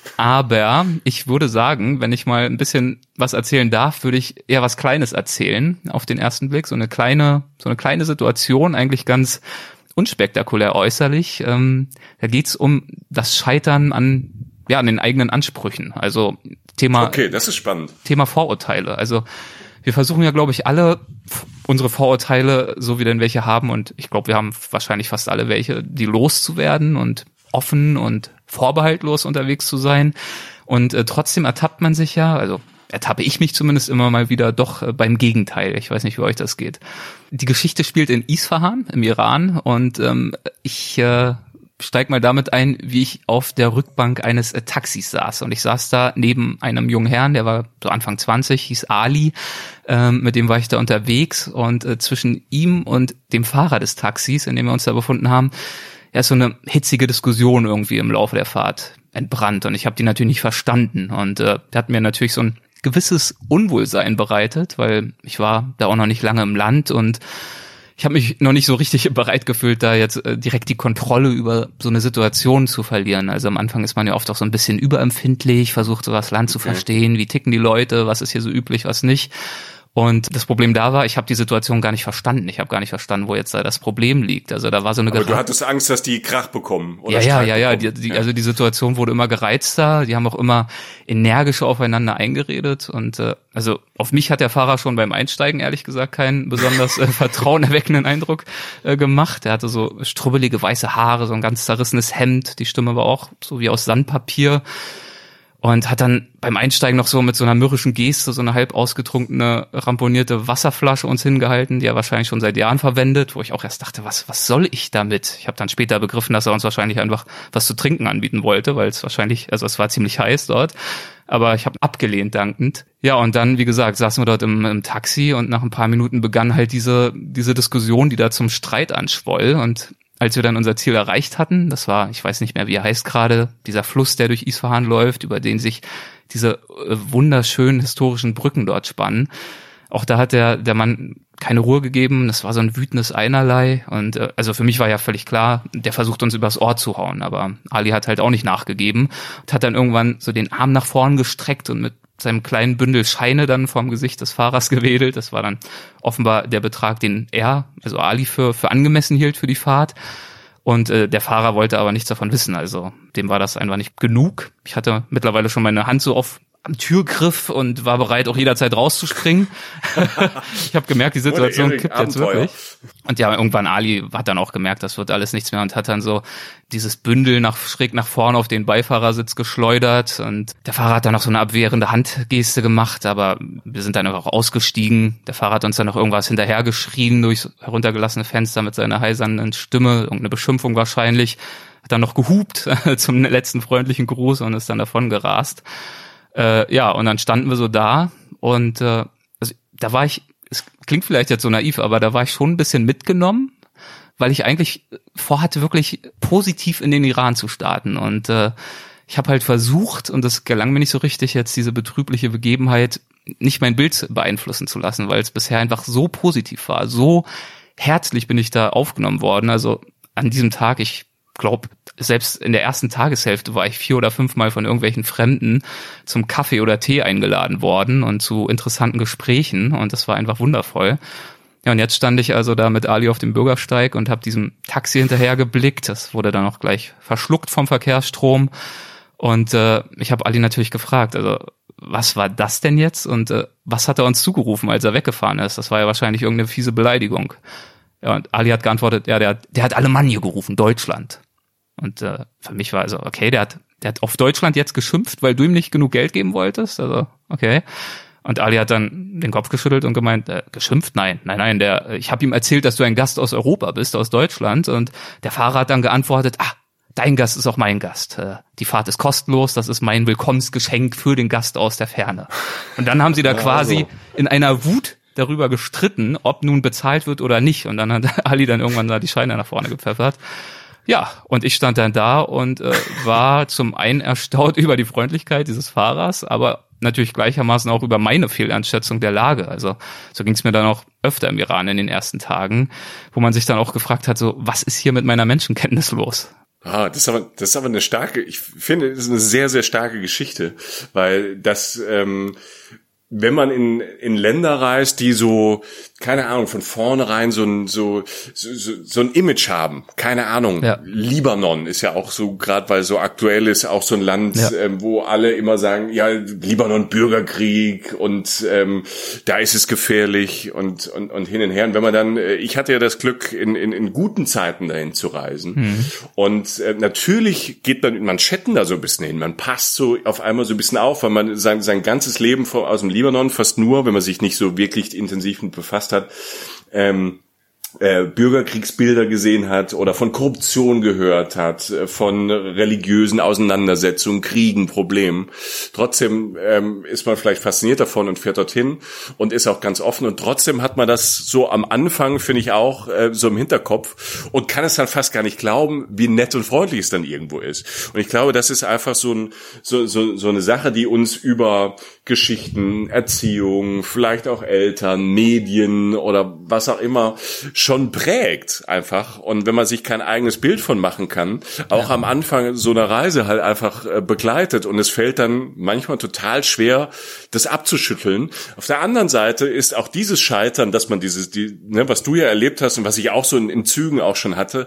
Aber ich würde sagen, wenn ich mal ein bisschen was erzählen darf, würde ich eher was Kleines erzählen auf den ersten Blick. So eine kleine, so eine kleine Situation, eigentlich ganz unspektakulär äußerlich. Ähm, da geht's um das Scheitern an, ja, an den eigenen Ansprüchen. Also Thema. Okay, das ist spannend. Thema Vorurteile. Also wir versuchen ja, glaube ich, alle unsere Vorurteile, so wie denn welche haben, und ich glaube, wir haben wahrscheinlich fast alle welche, die loszuwerden und offen und vorbehaltlos unterwegs zu sein. Und äh, trotzdem ertappt man sich ja, also ertappe ich mich zumindest immer mal wieder doch äh, beim Gegenteil. Ich weiß nicht, wie euch das geht. Die Geschichte spielt in Isfahan im Iran und ähm, ich äh, steig mal damit ein, wie ich auf der Rückbank eines äh, Taxis saß. Und ich saß da neben einem jungen Herrn, der war so Anfang zwanzig, hieß Ali. Ähm, mit dem war ich da unterwegs. Und äh, zwischen ihm und dem Fahrer des Taxis, in dem wir uns da befunden haben, ja, ist so eine hitzige Diskussion irgendwie im Laufe der Fahrt entbrannt. Und ich habe die natürlich nicht verstanden. Und äh, der hat mir natürlich so ein gewisses Unwohlsein bereitet, weil ich war da auch noch nicht lange im Land und ich habe mich noch nicht so richtig bereit gefühlt, da jetzt äh, direkt die Kontrolle über so eine Situation zu verlieren. Also am Anfang ist man ja oft auch so ein bisschen überempfindlich, versucht so das Land zu verstehen, wie ticken die Leute, was ist hier so üblich, was nicht. Und das Problem da war, ich habe die Situation gar nicht verstanden. Ich habe gar nicht verstanden, wo jetzt da das Problem liegt. Also da war so eine. Aber du hattest Angst, dass die Krach bekommen oder ja, ja, ja, ja, bekommen. die, die, also die Situation wurde immer gereizter. Die haben auch immer energischer aufeinander eingeredet. Und äh, also auf mich hat der Fahrer schon beim Einsteigen ehrlich gesagt keinen besonders äh, vertrauenerweckenden Eindruck äh, gemacht. Er hatte so strubbelige weiße Haare, so ein ganz zerrissenes Hemd. Die Stimme war auch so wie aus Sandpapier. Und hat dann beim Einsteigen noch so mit so einer mürrischen Geste so eine halb ausgetrunkene, ramponierte Wasserflasche uns hingehalten, die er wahrscheinlich schon seit Jahren verwendet, wo ich auch erst dachte, was was soll ich damit? Ich habe dann später begriffen, dass er uns wahrscheinlich einfach was zu trinken anbieten wollte, weil es wahrscheinlich, also es war ziemlich heiß dort, aber ich habe abgelehnt dankend. Ja, und dann, wie gesagt, saßen wir dort im, im Taxi und nach ein paar Minuten begann halt diese diese Diskussion, die da zum Streit anschwoll. Und als wir dann unser Ziel erreicht hatten, das war, ich weiß nicht mehr, wie er heißt gerade, dieser Fluss, der durch Isfahan läuft, über den sich diese äh, wunderschönen historischen Brücken dort spannen. Auch da hat der der Mann keine Ruhe gegeben, das war so ein wütendes Einerlei. Und äh, also für mich war ja völlig klar, der versucht uns übers Ohr zu hauen, aber Ali hat halt auch nicht nachgegeben und hat dann irgendwann so den Arm nach vorn gestreckt und mit seinem kleinen Bündel Scheine dann vom Gesicht des Fahrers gewedelt. Das war dann offenbar der Betrag, den er, also Ali, für für angemessen hielt für die Fahrt. Und äh, der Fahrer wollte aber nichts davon wissen. Also dem war das einfach nicht genug. Ich hatte mittlerweile schon meine Hand so auf am Türgriff und war bereit, auch jederzeit rauszuspringen. Ich habe gemerkt, die Situation kippt jetzt wirklich. Und ja, irgendwann Ali hat dann auch gemerkt, das wird alles nichts mehr und hat dann so dieses Bündel nach schräg nach vorne auf den Beifahrersitz geschleudert. Und der Fahrer hat dann noch so eine abwehrende Handgeste gemacht, aber wir sind dann einfach ausgestiegen. Der Fahrer hat uns dann noch irgendwas hinterhergeschrien durchs heruntergelassene Fenster mit seiner heisernden Stimme, irgendeine Beschimpfung wahrscheinlich. Hat dann noch gehupt zum letzten freundlichen Gruß und ist dann davon gerast. Äh, ja, und dann standen wir so da und äh, also, da war ich, es klingt vielleicht jetzt so naiv, aber da war ich schon ein bisschen mitgenommen, weil ich eigentlich vorhatte, wirklich positiv in den Iran zu starten. Und äh, ich habe halt versucht, und das gelang mir nicht so richtig, jetzt diese betrübliche Begebenheit nicht mein Bild beeinflussen zu lassen, weil es bisher einfach so positiv war. So herzlich bin ich da aufgenommen worden. Also an diesem Tag, ich glaube, selbst in der ersten Tageshälfte war ich vier oder fünfmal von irgendwelchen Fremden zum Kaffee oder Tee eingeladen worden und zu interessanten Gesprächen und das war einfach wundervoll. Ja, und jetzt stand ich also da mit Ali auf dem Bürgersteig und habe diesem Taxi hinterher geblickt. Das wurde dann auch gleich verschluckt vom Verkehrsstrom und äh, ich habe Ali natürlich gefragt, also was war das denn jetzt und äh, was hat er uns zugerufen, als er weggefahren ist? Das war ja wahrscheinlich irgendeine fiese Beleidigung. Ja, und Ali hat geantwortet, ja, der, der hat Alemannia gerufen, Deutschland. Und äh, für mich war also, okay, der hat der hat auf Deutschland jetzt geschimpft, weil du ihm nicht genug Geld geben wolltest. Also, okay. Und Ali hat dann den Kopf geschüttelt und gemeint, äh, geschimpft? Nein, nein, nein, der, ich habe ihm erzählt, dass du ein Gast aus Europa bist, aus Deutschland. Und der Fahrer hat dann geantwortet, ah, dein Gast ist auch mein Gast. Äh, die Fahrt ist kostenlos, das ist mein Willkommensgeschenk für den Gast aus der Ferne. Und dann haben sie da quasi also in einer Wut darüber gestritten, ob nun bezahlt wird oder nicht. Und dann hat Ali dann irgendwann da die Scheine nach vorne gepfeffert. Ja, und ich stand dann da und äh, war zum einen erstaunt über die Freundlichkeit dieses Fahrers, aber natürlich gleichermaßen auch über meine Fehleinschätzung der Lage. Also so ging es mir dann auch öfter im Iran in den ersten Tagen, wo man sich dann auch gefragt hat, so was ist hier mit meiner Menschenkenntnis los? Ah, das ist aber, das ist aber eine starke, ich finde, das ist eine sehr, sehr starke Geschichte, weil das, ähm, wenn man in in Länder reist, die so, keine Ahnung, von vornherein so ein so so, so ein Image haben, keine Ahnung. Ja. Libanon ist ja auch so, gerade weil so aktuell ist, auch so ein Land, ja. ähm, wo alle immer sagen, ja, Libanon Bürgerkrieg und ähm, da ist es gefährlich und und und hin und her. Und wenn man dann, äh, ich hatte ja das Glück, in in, in guten Zeiten dahin zu reisen. Mhm. Und äh, natürlich geht man in Manschetten da so ein bisschen hin. Man passt so auf einmal so ein bisschen auf, weil man sein sein ganzes Leben vor, aus dem Libanon fast nur, wenn man sich nicht so wirklich intensiv mit befasst hat, ähm, äh, Bürgerkriegsbilder gesehen hat oder von Korruption gehört hat, äh, von religiösen Auseinandersetzungen, Kriegen, Problemen. Trotzdem ähm, ist man vielleicht fasziniert davon und fährt dorthin und ist auch ganz offen und trotzdem hat man das so am Anfang, finde ich auch, äh, so im Hinterkopf und kann es dann fast gar nicht glauben, wie nett und freundlich es dann irgendwo ist. Und ich glaube, das ist einfach so ein so so so eine Sache, die uns über Geschichten, Erziehung, vielleicht auch Eltern, Medien oder was auch immer schon prägt einfach. Und wenn man sich kein eigenes Bild von machen kann, auch ja. am Anfang so einer Reise halt einfach äh, begleitet und es fällt dann manchmal total schwer, das abzuschütteln. Auf der anderen Seite ist auch dieses Scheitern, dass man dieses, die, ne, was du ja erlebt hast und was ich auch so in, in Zügen auch schon hatte,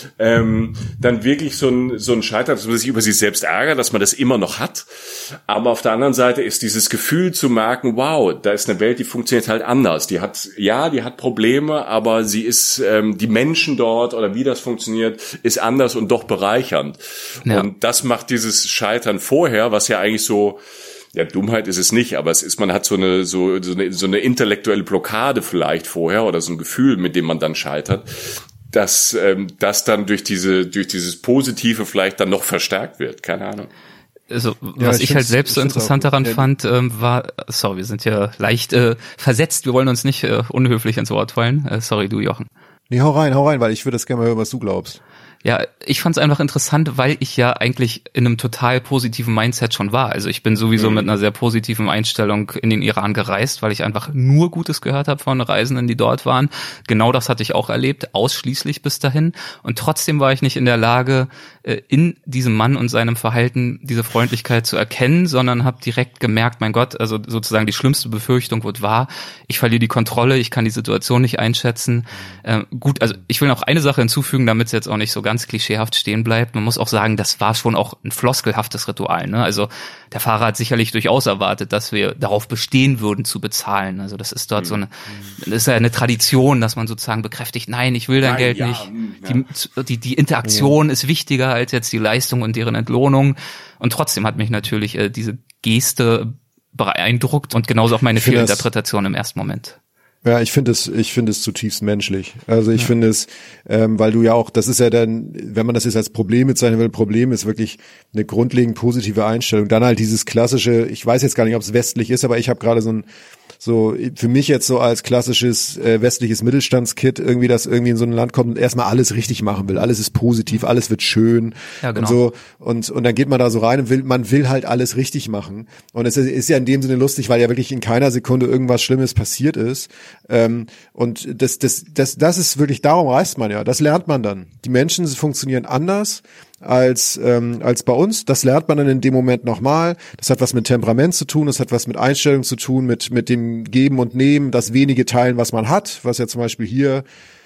ähm, dann wirklich so ein, so ein Scheitern, dass man sich über sich selbst ärgert, dass man das immer noch hat. Aber auf der anderen Seite ist dieses Gefühl zu merken, wow, da ist eine Welt, die funktioniert halt anders. Die hat, ja, die hat Probleme, aber sie ist, ähm, die Menschen dort oder wie das funktioniert, ist anders und doch bereichernd. Ja. Und das macht dieses Scheitern vorher, was ja eigentlich so, ja, Dummheit ist es nicht, aber es ist, man hat so eine, so, so eine, so eine intellektuelle Blockade vielleicht vorher oder so ein Gefühl, mit dem man dann scheitert, dass, ähm, das dann durch diese, durch dieses Positive vielleicht dann noch verstärkt wird. Keine Ahnung. Also, ja, was ich, ich halt selbst so interessant daran ja. fand, ähm, war, sorry, wir sind ja leicht äh, versetzt, wir wollen uns nicht äh, unhöflich ins Wort fallen. Äh, sorry, du Jochen. Nee, hau rein, hau rein, weil ich würde das gerne mal hören, was du glaubst. Ja, ich fand es einfach interessant, weil ich ja eigentlich in einem total positiven Mindset schon war. Also ich bin sowieso mhm. mit einer sehr positiven Einstellung in den Iran gereist, weil ich einfach nur Gutes gehört habe von Reisenden, die dort waren. Genau das hatte ich auch erlebt, ausschließlich bis dahin. Und trotzdem war ich nicht in der Lage, in diesem Mann und seinem Verhalten diese Freundlichkeit zu erkennen, sondern habe direkt gemerkt, mein Gott, also sozusagen die schlimmste Befürchtung wird wahr. Ich verliere die Kontrolle, ich kann die Situation nicht einschätzen. Äh, gut, also ich will noch eine Sache hinzufügen, damit es jetzt auch nicht so ganz klischeehaft stehen bleibt. Man muss auch sagen, das war schon auch ein floskelhaftes Ritual, ne? Also der Fahrer hat sicherlich durchaus erwartet, dass wir darauf bestehen würden zu bezahlen. Also das ist dort mhm. so eine, das ist ja eine Tradition, dass man sozusagen bekräftigt, nein, ich will dein nein, Geld ja, nicht. Ja. Die, die, die Interaktion ja. ist wichtiger als jetzt die Leistung und deren Entlohnung. Und trotzdem hat mich natürlich äh, diese Geste beeindruckt und genauso auch meine Fehlinterpretation im ersten Moment. Ja, ich finde es, ich finde es zutiefst menschlich. Also ich ja. finde es, ähm, weil du ja auch, das ist ja dann, wenn man das jetzt als Problem bezeichnen will, Problem ist wirklich eine grundlegend positive Einstellung. Dann halt dieses klassische, ich weiß jetzt gar nicht, ob es westlich ist, aber ich habe gerade so ein, so für mich jetzt so als klassisches äh, westliches Mittelstandskid irgendwie, das irgendwie in so ein Land kommt und erstmal alles richtig machen will. Alles ist positiv, alles wird schön ja, genau. und so und und dann geht man da so rein und will, man will halt alles richtig machen. Und es ist, ist ja in dem Sinne lustig, weil ja wirklich in keiner Sekunde irgendwas Schlimmes passiert ist. Ähm, und das das das das ist wirklich, darum reist man ja. Das lernt man dann. Die Menschen funktionieren anders als ähm, als bei uns. Das lernt man dann in dem Moment nochmal. Das hat was mit Temperament zu tun, das hat was mit Einstellung zu tun, mit mit dem Geben und Nehmen, das wenige Teilen, was man hat, was ja zum Beispiel hier,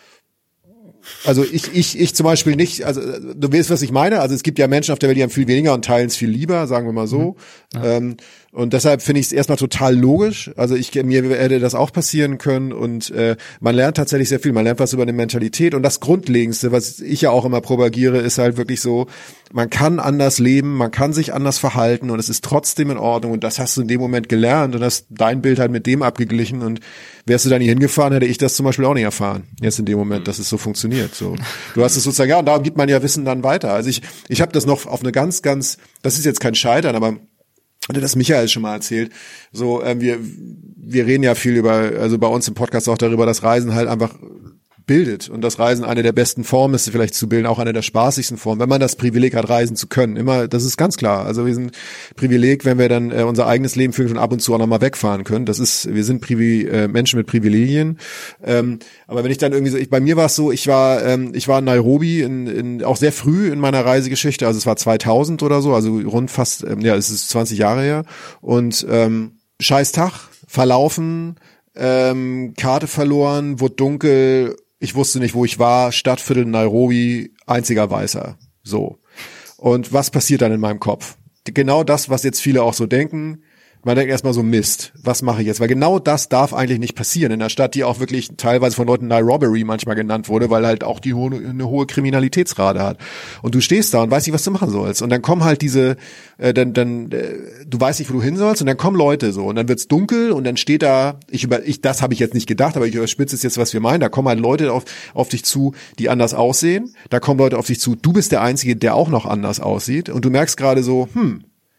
also ich ich ich zum Beispiel nicht, also du weißt, was ich meine, also es gibt ja Menschen auf der Welt, die haben viel weniger und teilen es viel lieber, sagen wir mal so. Mhm. Ja. Ähm, und deshalb finde ich es erstmal total logisch. Also ich mir hätte das auch passieren können und äh, man lernt tatsächlich sehr viel. Man lernt was über eine Mentalität und das Grundlegendste, was ich ja auch immer propagiere, ist halt wirklich so: Man kann anders leben, man kann sich anders verhalten und es ist trotzdem in Ordnung. Und das hast du in dem Moment gelernt und hast dein Bild halt mit dem abgeglichen. Und wärst du da nie hingefahren, hätte ich das zum Beispiel auch nicht erfahren. Jetzt in dem Moment, dass es so funktioniert. So, du hast es sozusagen, ja, und darum gibt man ja Wissen dann weiter. Also ich ich habe das noch auf eine ganz ganz, das ist jetzt kein Scheitern, aber hatte das Michael schon mal erzählt. So, äh, wir wir reden ja viel über, also bei uns im Podcast auch darüber, dass Reisen halt einfach bildet und das Reisen eine der besten Formen ist, vielleicht zu bilden, auch eine der spaßigsten Formen, wenn man das Privileg hat, reisen zu können. Immer, das ist ganz klar. Also wir sind Privileg, wenn wir dann äh, unser eigenes Leben führen und ab und zu auch nochmal wegfahren können. Das ist, wir sind Privi äh, Menschen mit Privilegien. Ähm, aber wenn ich dann irgendwie so, ich, bei mir war es so, ich war, ähm, ich war in Nairobi, in, in, auch sehr früh in meiner Reisegeschichte, also es war zweitausend oder so, also rund fast, ähm, ja, es ist zwanzig Jahre her und ähm, scheiß Tag, verlaufen, ähm, Karte verloren, wurde dunkel. Ich wusste nicht, wo ich war, Stadtviertel Nairobi, einziger Weißer. So. Und was passiert dann in meinem Kopf? Genau das, was jetzt viele auch so denken. Man denkt erstmal so, Mist, was mache ich jetzt? Weil genau das darf eigentlich nicht passieren in einer Stadt, die auch wirklich teilweise von Leuten Nairobi manchmal genannt wurde, weil halt auch die hohe, eine hohe Kriminalitätsrate hat. Und du stehst da und weißt nicht, was du machen sollst. Und dann kommen halt diese, äh, dann, dann, äh, du weißt nicht, wo du hin sollst und dann kommen Leute so und dann wird's dunkel und dann steht da, ich über, ich, das habe ich jetzt nicht gedacht, aber ich überspitze es jetzt, was wir meinen. Da kommen halt Leute auf, auf dich zu, die anders aussehen. Da kommen Leute auf dich zu, du bist der Einzige, der auch noch anders aussieht. Und du merkst gerade so, hm,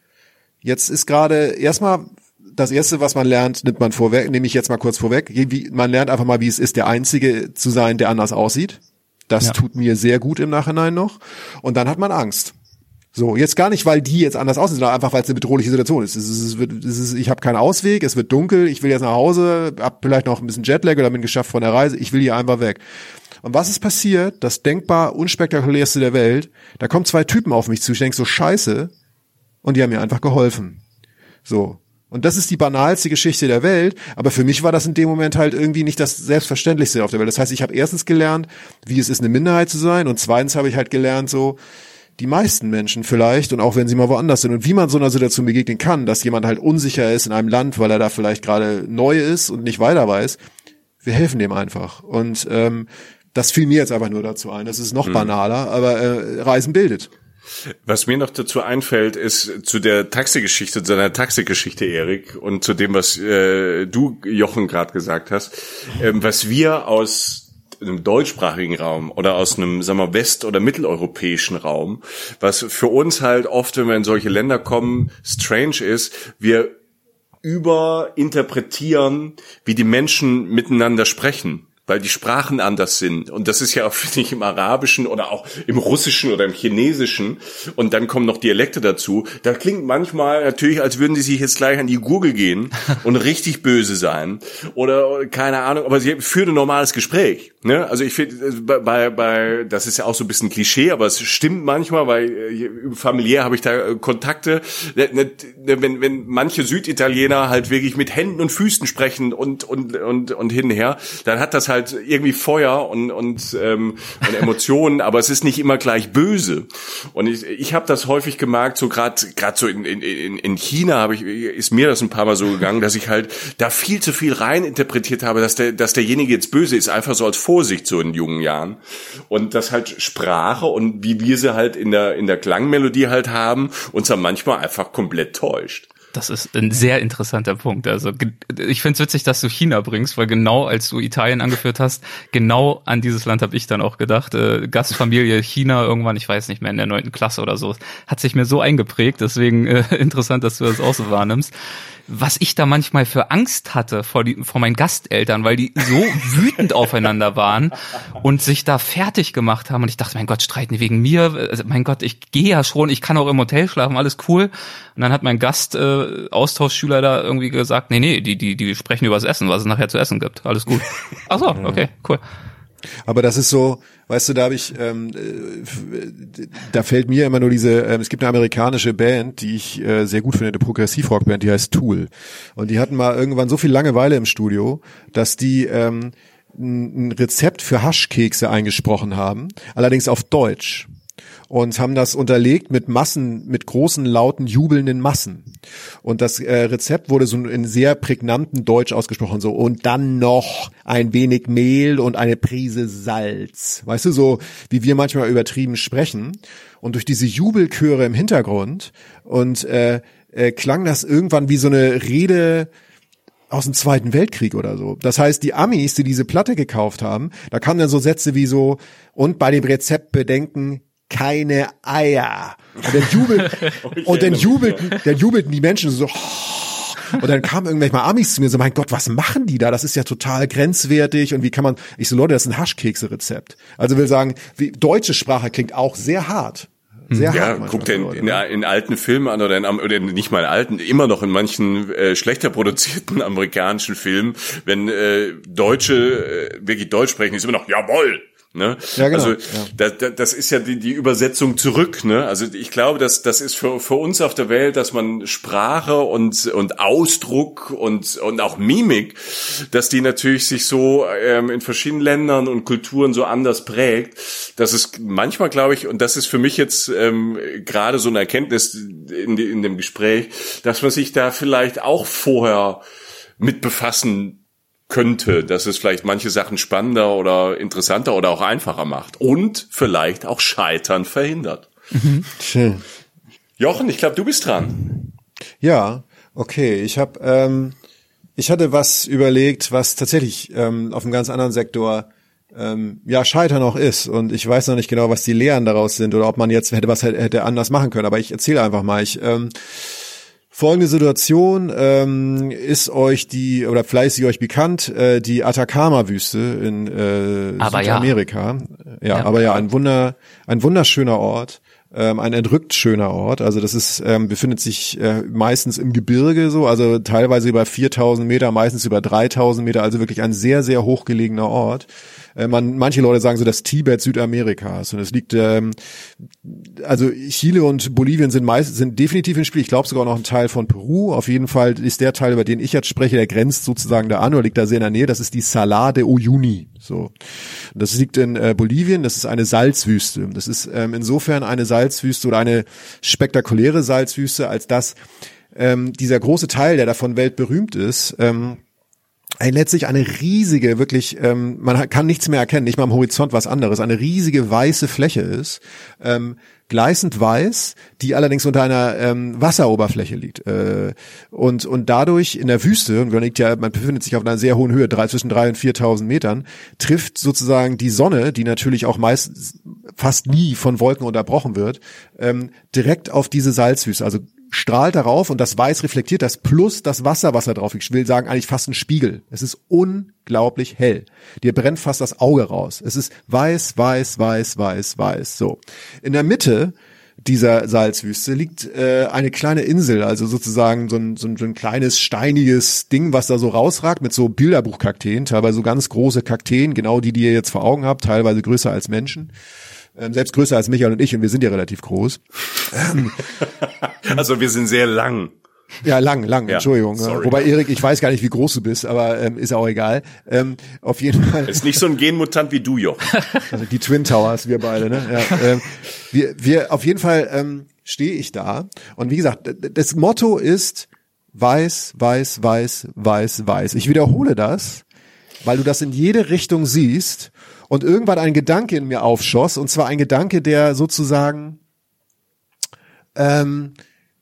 jetzt ist gerade erstmal das Erste, was man lernt, nimmt man vorweg, nehme ich jetzt mal kurz vorweg. Wie, man lernt einfach mal, wie es ist, der Einzige zu sein, der anders aussieht. Das ja. tut mir sehr gut im Nachhinein noch. Und dann hat man Angst. So, jetzt gar nicht, weil die jetzt anders aussehen, sondern einfach, weil es eine bedrohliche Situation ist. Es ist, es wird, es ist ich habe keinen Ausweg, es wird dunkel, ich will jetzt nach Hause, hab vielleicht noch ein bisschen Jetlag oder bin geschafft von der Reise, ich will hier einfach weg. Und was ist passiert? Das denkbar unspektakulärste der Welt. Da kommen zwei Typen auf mich zu, ich denke so, scheiße, und die haben mir einfach geholfen. So. Und das ist die banalste Geschichte der Welt, aber für mich war das in dem Moment halt irgendwie nicht das Selbstverständlichste auf der Welt. Das heißt, ich habe erstens gelernt, wie es ist, eine Minderheit zu sein, und zweitens habe ich halt gelernt, so, die meisten Menschen vielleicht, und auch wenn sie mal woanders sind, und wie man so einer Situation begegnen kann, dass jemand halt unsicher ist in einem Land, weil er da vielleicht gerade neu ist und nicht weiter weiß, wir helfen dem einfach. Und ähm, das fiel mir jetzt einfach nur dazu ein. Das ist noch banaler, aber äh, Reisen bildet. Was mir noch dazu einfällt, ist zu der Taxigeschichte, zu deiner Taxigeschichte, Erik, und zu dem, was äh, du, Jochen, gerade gesagt hast, ähm, was wir aus einem deutschsprachigen Raum oder aus einem, sagen wir, west- oder mitteleuropäischen Raum, was für uns halt oft, wenn wir in solche Länder kommen, strange ist, wir überinterpretieren, wie die Menschen miteinander sprechen, weil die Sprachen anders sind. Und das ist ja auch, finde ich, im Arabischen oder auch im Russischen oder im Chinesischen. Und dann kommen noch Dialekte dazu. Da klingt manchmal natürlich, als würden die sich jetzt gleich an die Gurgel gehen und richtig böse sein. Oder, keine Ahnung, aber sie führen ein normales Gespräch. Ne? Also ich finde, bei, bei, das ist ja auch so ein bisschen Klischee, aber es stimmt manchmal, weil familiär habe ich da Kontakte. Wenn, wenn manche Süditaliener halt wirklich mit Händen und Füßen sprechen und, und, und, und hin und her, dann hat das halt halt irgendwie Feuer und und ähm, und Emotionen, aber es ist nicht immer gleich böse. Und ich ich habe das häufig gemerkt, so gerade gerade so in in in China habe ich ist mir das ein paar Mal so gegangen, dass ich halt da viel zu viel rein interpretiert habe, dass der dass derjenige jetzt böse ist, einfach so als Vorsicht so in jungen Jahren. Und dass halt Sprache und wie wir sie halt in der in der Klangmelodie halt haben, uns dann manchmal einfach komplett täuscht. Das ist ein sehr interessanter Punkt. Also ich finde es witzig, dass du China bringst, weil genau als du Italien angeführt hast, genau an dieses Land habe ich dann auch gedacht. Äh, Gastfamilie China irgendwann, ich weiß nicht mehr, in der neunten Klasse oder so, hat sich mir so eingeprägt. Deswegen äh, interessant, dass du das auch so wahrnimmst. Was ich da manchmal für Angst hatte vor, die, vor meinen Gasteltern, weil die so wütend aufeinander waren und sich da fertig gemacht haben. Und ich dachte, mein Gott, streiten die wegen mir? Also, mein Gott, ich gehe ja schon, ich kann auch im Hotel schlafen, alles cool. Und dann hat mein Gast, äh, Austauschschüler da irgendwie gesagt, nee, nee, die, die, die sprechen über das Essen, was es nachher zu essen gibt. Alles gut. Ach so, okay, cool. Aber das ist so, weißt du, da habe ich, ähm, äh, da fällt mir immer nur diese, ähm, es gibt eine amerikanische Band, die ich äh, sehr gut finde, eine Progressivrockband, die heißt Tool. Und die hatten mal irgendwann so viel Langeweile im Studio, dass die ähm, ein Rezept für Haschkekse eingesprochen haben, allerdings auf Deutsch. Und haben das unterlegt mit Massen, mit großen, lauten, jubelnden Massen. Und das äh, Rezept wurde so in sehr prägnanten Deutsch ausgesprochen, so, und dann noch ein wenig Mehl und eine Prise Salz. Weißt du, so wie wir manchmal übertrieben sprechen. Und durch diese Jubelchöre im Hintergrund und äh, äh, klang das irgendwann wie so eine Rede aus dem Zweiten Weltkrieg oder so. Das heißt, die Amis, die diese Platte gekauft haben, da kamen dann so Sätze wie so, und bei dem Rezept bedenken, keine Eier. Und dann jubelt, und dann jubelten, dann jubelten die Menschen so, und dann kamen irgendwelche mal Amis zu mir so, mein Gott, was machen die da? Das ist ja total grenzwertig, und wie kann man, ich so, Leute, das ist ein Haschkekse-Rezept. Also will sagen, wie, deutsche Sprache klingt auch sehr hart. Sehr ja, hart guck dir in, in, in alten Filmen an oder, in, oder nicht mal in alten, immer noch in manchen äh, schlechter produzierten amerikanischen Filmen, wenn äh, Deutsche äh, wirklich Deutsch sprechen, ist immer noch, jawohl. Ne? Ja, genau. Also ja. das, das ist ja die, die Übersetzung zurück. Ne? Also ich glaube, dass das ist für, für uns auf der Welt, dass man Sprache und und Ausdruck und und auch Mimik, dass die natürlich sich so ähm, in verschiedenen Ländern und Kulturen so anders prägt. Das ist manchmal, glaube ich, und das ist für mich jetzt ähm, gerade so eine Erkenntnis in, in dem Gespräch, dass man sich da vielleicht auch vorher mit befassen könnte, dass es vielleicht manche Sachen spannender oder interessanter oder auch einfacher macht und vielleicht auch Scheitern verhindert. Mhm. Schön. Jochen, ich glaube, du bist dran. Ja, okay. Ich habe, ähm, ich hatte was überlegt, was tatsächlich ähm, auf einem ganz anderen Sektor ähm, ja Scheitern auch ist, und ich weiß noch nicht genau, was die Lehren daraus sind oder ob man jetzt hätte was hätte anders machen können. Aber ich erzähle einfach mal. Ich ähm, Folgende Situation, ähm, ist euch die, oder vielleicht ist sie euch bekannt, äh, die Atacama-Wüste in äh, aber Südamerika. Ja. Ja, ja, aber ja, ein Wunder, ein wunderschöner Ort. ähm, ein entrückt schöner Ort. Also das ist ähm, befindet sich äh, meistens im Gebirge so, also teilweise über viertausend Meter, meistens über dreitausend Meter, also wirklich ein sehr, sehr hochgelegener Ort. Äh, man, manche Leute sagen so das Tibet Südamerikas, und es liegt, ähm, also Chile und Bolivien sind meist sind definitiv im Spiel. Ich glaube sogar noch ein Teil von Peru. Auf jeden Fall ist der Teil, über den ich jetzt spreche, der grenzt sozusagen da an oder liegt da sehr in der Nähe. Das ist die Salar de Uyuni. So, das liegt in äh, Bolivien. Das ist eine Salzwüste. Das ist ähm, insofern eine Salzwüste oder eine spektakuläre Salzwüste, als dass ähm, dieser große Teil, der davon weltberühmt ist, ähm, letztlich eine riesige, wirklich, ähm, man kann nichts mehr erkennen, nicht mal am Horizont was anderes, eine riesige weiße Fläche ist, ähm, gleißend weiß, die allerdings unter einer ähm, Wasseroberfläche liegt. Äh, und und dadurch in der Wüste, und man liegt ja, man befindet sich auf einer sehr hohen Höhe, drei, zwischen drei und viertausend Metern, trifft sozusagen die Sonne, die natürlich auch meist fast nie von Wolken unterbrochen wird, ähm, direkt auf diese Salzwüste, also strahlt darauf, und das Weiß reflektiert das plus das Wasser, was da drauf liegt. Ich will sagen, eigentlich fast ein Spiegel. Es ist unglaublich hell. Dir brennt fast das Auge raus. Es ist weiß, weiß, weiß, weiß, weiß. So. In der Mitte dieser Salzwüste liegt äh, eine kleine Insel, also sozusagen so ein, so, ein, so ein kleines steiniges Ding, was da so rausragt mit so Bilderbuchkakteen, teilweise so ganz große Kakteen, genau die, die ihr jetzt vor Augen habt, teilweise größer als Menschen. Ähm, selbst größer als Michael und ich, und wir sind ja relativ groß. Also wir sind sehr lang. Ja, lang, lang, ja, Entschuldigung. sorry. Wobei, Erik, ich weiß gar nicht, wie groß du bist, aber ähm, ist auch egal. Ähm, auf jeden Fall. Ist nicht so ein Genmutant wie du, Jochen. Also die Twin Towers, wir beide, ne? Ja, ähm, wir, wir, auf jeden Fall ähm, stehe ich da. Und wie gesagt, das Motto ist weiß, weiß, weiß, weiß, weiß. Ich wiederhole das, weil du das in jede Richtung siehst. Und irgendwann ein Gedanke in mir aufschoss, und zwar ein Gedanke, der sozusagen ähm,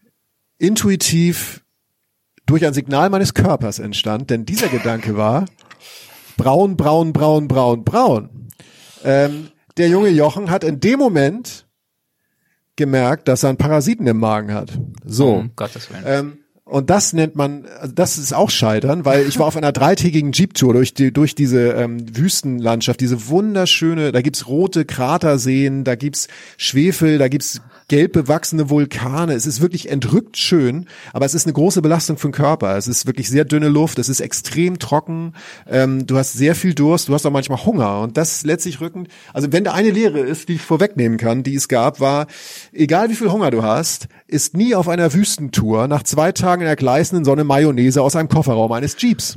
intuitiv durch ein Signal meines Körpers entstand, denn dieser Gedanke war braun, braun, braun, braun, braun. Ähm, der junge Jochen hat in dem Moment gemerkt, dass er einen Parasiten im Magen hat. So. Um Gottes Willen. Ähm, Und das nennt man, also das ist auch Scheitern, weil ich war auf einer dreitägigen Jeep-Tour durch die, durch diese ähm, Wüstenlandschaft, diese wunderschöne, da gibt's rote Kraterseen, da gibt's Schwefel, da gibt's gelb bewachsene Vulkane. Es ist wirklich entrückt schön, aber es ist eine große Belastung für den Körper. Es ist wirklich sehr dünne Luft, es ist extrem trocken, ähm, du hast sehr viel Durst, du hast auch manchmal Hunger, und das letztlich rückend, also wenn da eine Lehre ist, die ich vorwegnehmen kann, die es gab, war, egal wie viel Hunger du hast, ist nie auf einer Wüstentour nach zwei Tagen in der gleißenden Sonne Mayonnaise aus einem Kofferraum eines Jeeps.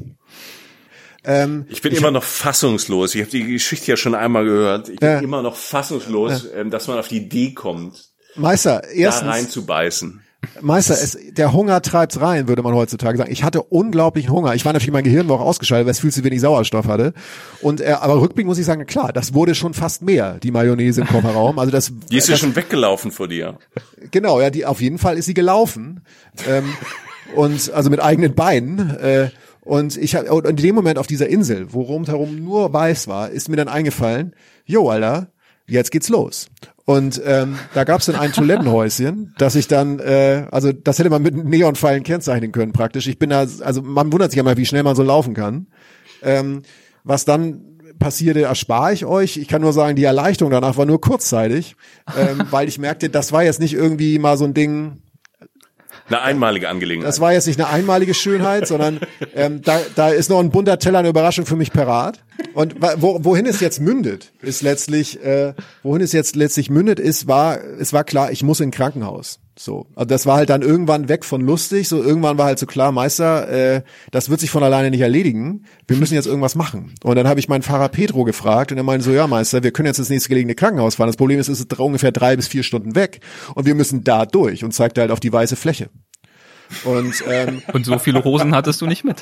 Ähm, ich bin ich immer noch fassungslos. Ich habe die Geschichte ja schon einmal gehört. Ich bin äh, immer noch fassungslos, äh, dass man auf die Idee kommt, Meister, erstens, da reinzubeißen. Meister, es, der Hunger treibt's rein, würde man heutzutage sagen. Ich hatte unglaublichen Hunger. Ich war natürlich, mein Gehirn war auch ausgeschaltet, weil es viel zu wenig Sauerstoff hatte. Und äh, aber rückblickend muss ich sagen, klar, das wurde schon fast mehr, die Mayonnaise im Kofferraum. Also das, die ist ja das, schon weggelaufen vor dir. Genau, ja, die auf jeden Fall ist sie gelaufen. ähm, und also mit eigenen Beinen. Äh, und ich habe und in dem Moment auf dieser Insel, wo rundherum nur weiß war, ist mir dann eingefallen, jo, Alter, jetzt geht's los. Und ähm, da gab's dann ein Toilettenhäuschen, das ich dann, äh, also das hätte man mit Neonpfeilen kennzeichnen können praktisch. Ich bin da, also man wundert sich ja mal, wie schnell man so laufen kann. Ähm, was dann passierte, erspare ich euch. Ich kann nur sagen, die Erleichterung danach war nur kurzzeitig, ähm, weil ich merkte, das war jetzt nicht irgendwie mal so ein Ding. Eine einmalige Angelegenheit. Das war jetzt nicht eine einmalige Schönheit, sondern ähm, da, da ist noch ein bunter Teller, eine Überraschung für mich parat. Und wo, wohin es jetzt mündet, ist letztlich, äh, wohin es jetzt letztlich mündet, ist, war, es war klar, ich muss in ein Krankenhaus. So, also das war halt dann irgendwann weg von lustig. So irgendwann war halt so klar, Meister, äh, das wird sich von alleine nicht erledigen. Wir müssen jetzt irgendwas machen. Und dann habe ich meinen Fahrer Pedro gefragt, und er meinte so, ja Meister, wir können jetzt ins nächste gelegene Krankenhaus fahren. Das Problem ist, es ist ungefähr drei bis vier Stunden weg, und wir müssen da durch, und zeigte halt auf die weiße Fläche. Und ähm, und so viele Hosen hattest du nicht mit.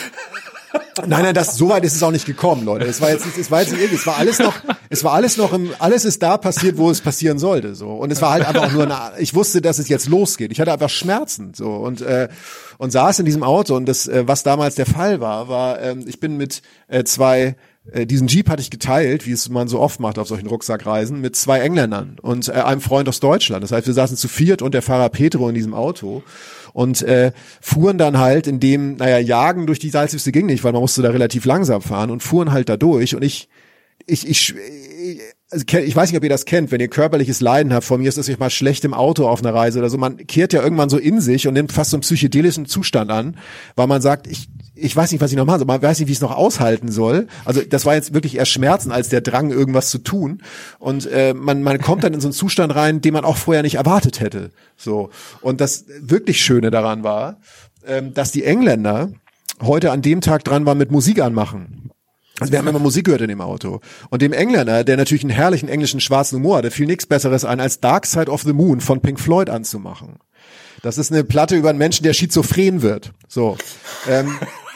Nein, nein, das, so weit ist es auch nicht gekommen, Leute. Es war jetzt nicht, es war jetzt nicht irgendwie, es war alles noch, es war alles noch im, alles ist da passiert, wo es passieren sollte, so. Und es war halt einfach auch nur eine, ich wusste, dass es jetzt losgeht. Ich hatte einfach Schmerzen, so. Und, äh, und saß in diesem Auto, und das, äh, was damals der Fall war, war, ähm, ich bin mit, äh, zwei, äh, diesen Jeep hatte ich geteilt, wie es man so oft macht auf solchen Rucksackreisen, mit zwei Engländern und äh, einem Freund aus Deutschland. Das heißt, wir saßen zu viert und der Fahrer Pedro in diesem Auto. Und äh, fuhren dann halt in dem, naja, Jagen durch die Salzwüste ging nicht, weil man musste da relativ langsam fahren, und fuhren halt da durch. Und ich, ich, ich, also ich weiß nicht, ob ihr das kennt, wenn ihr körperliches Leiden habt, von mir ist es euch mal schlecht im Auto auf einer Reise oder so, man kehrt ja irgendwann so in sich und nimmt fast so einen psychedelischen Zustand an, weil man sagt, ich ich weiß nicht, was ich noch machen soll, man weiß nicht, wie ich es noch aushalten soll. Also das war jetzt wirklich eher Schmerzen als der Drang, irgendwas zu tun. Und äh, man man kommt dann in so einen Zustand rein, den man auch vorher nicht erwartet hätte. So. Und das wirklich Schöne daran war, ähm, dass die Engländer heute an dem Tag dran waren mit Musik anmachen. Also wir haben immer Musik gehört in dem Auto. Und dem Engländer, der natürlich einen herrlichen englischen schwarzen Humor hatte, fiel nichts Besseres ein, als Dark Side of the Moon von Pink Floyd anzumachen. Das ist eine Platte über einen Menschen, der schizophren wird. So. Ähm,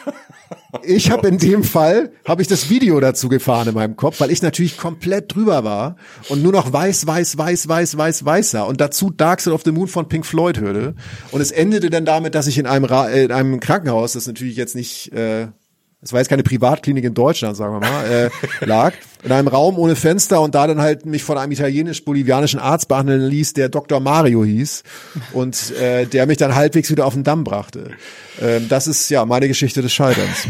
ich habe in dem Fall, habe ich das Video dazu gefahren in meinem Kopf, weil ich natürlich komplett drüber war und nur noch weiß, weiß, weiß, weiß, weiß, weiß sah und dazu Dark Side of the Moon von Pink Floyd hörte. Und es endete dann damit, dass ich in einem, Ra- in einem Krankenhaus, das natürlich jetzt nicht... Äh, es war jetzt keine Privatklinik in Deutschland, sagen wir mal, äh, lag, in einem Raum ohne Fenster und da dann halt mich von einem italienisch-bolivianischen Arzt behandeln ließ, der Doktor Mario hieß und äh, der mich dann halbwegs wieder auf den Damm brachte. Ähm, das ist ja meine Geschichte des Scheiterns.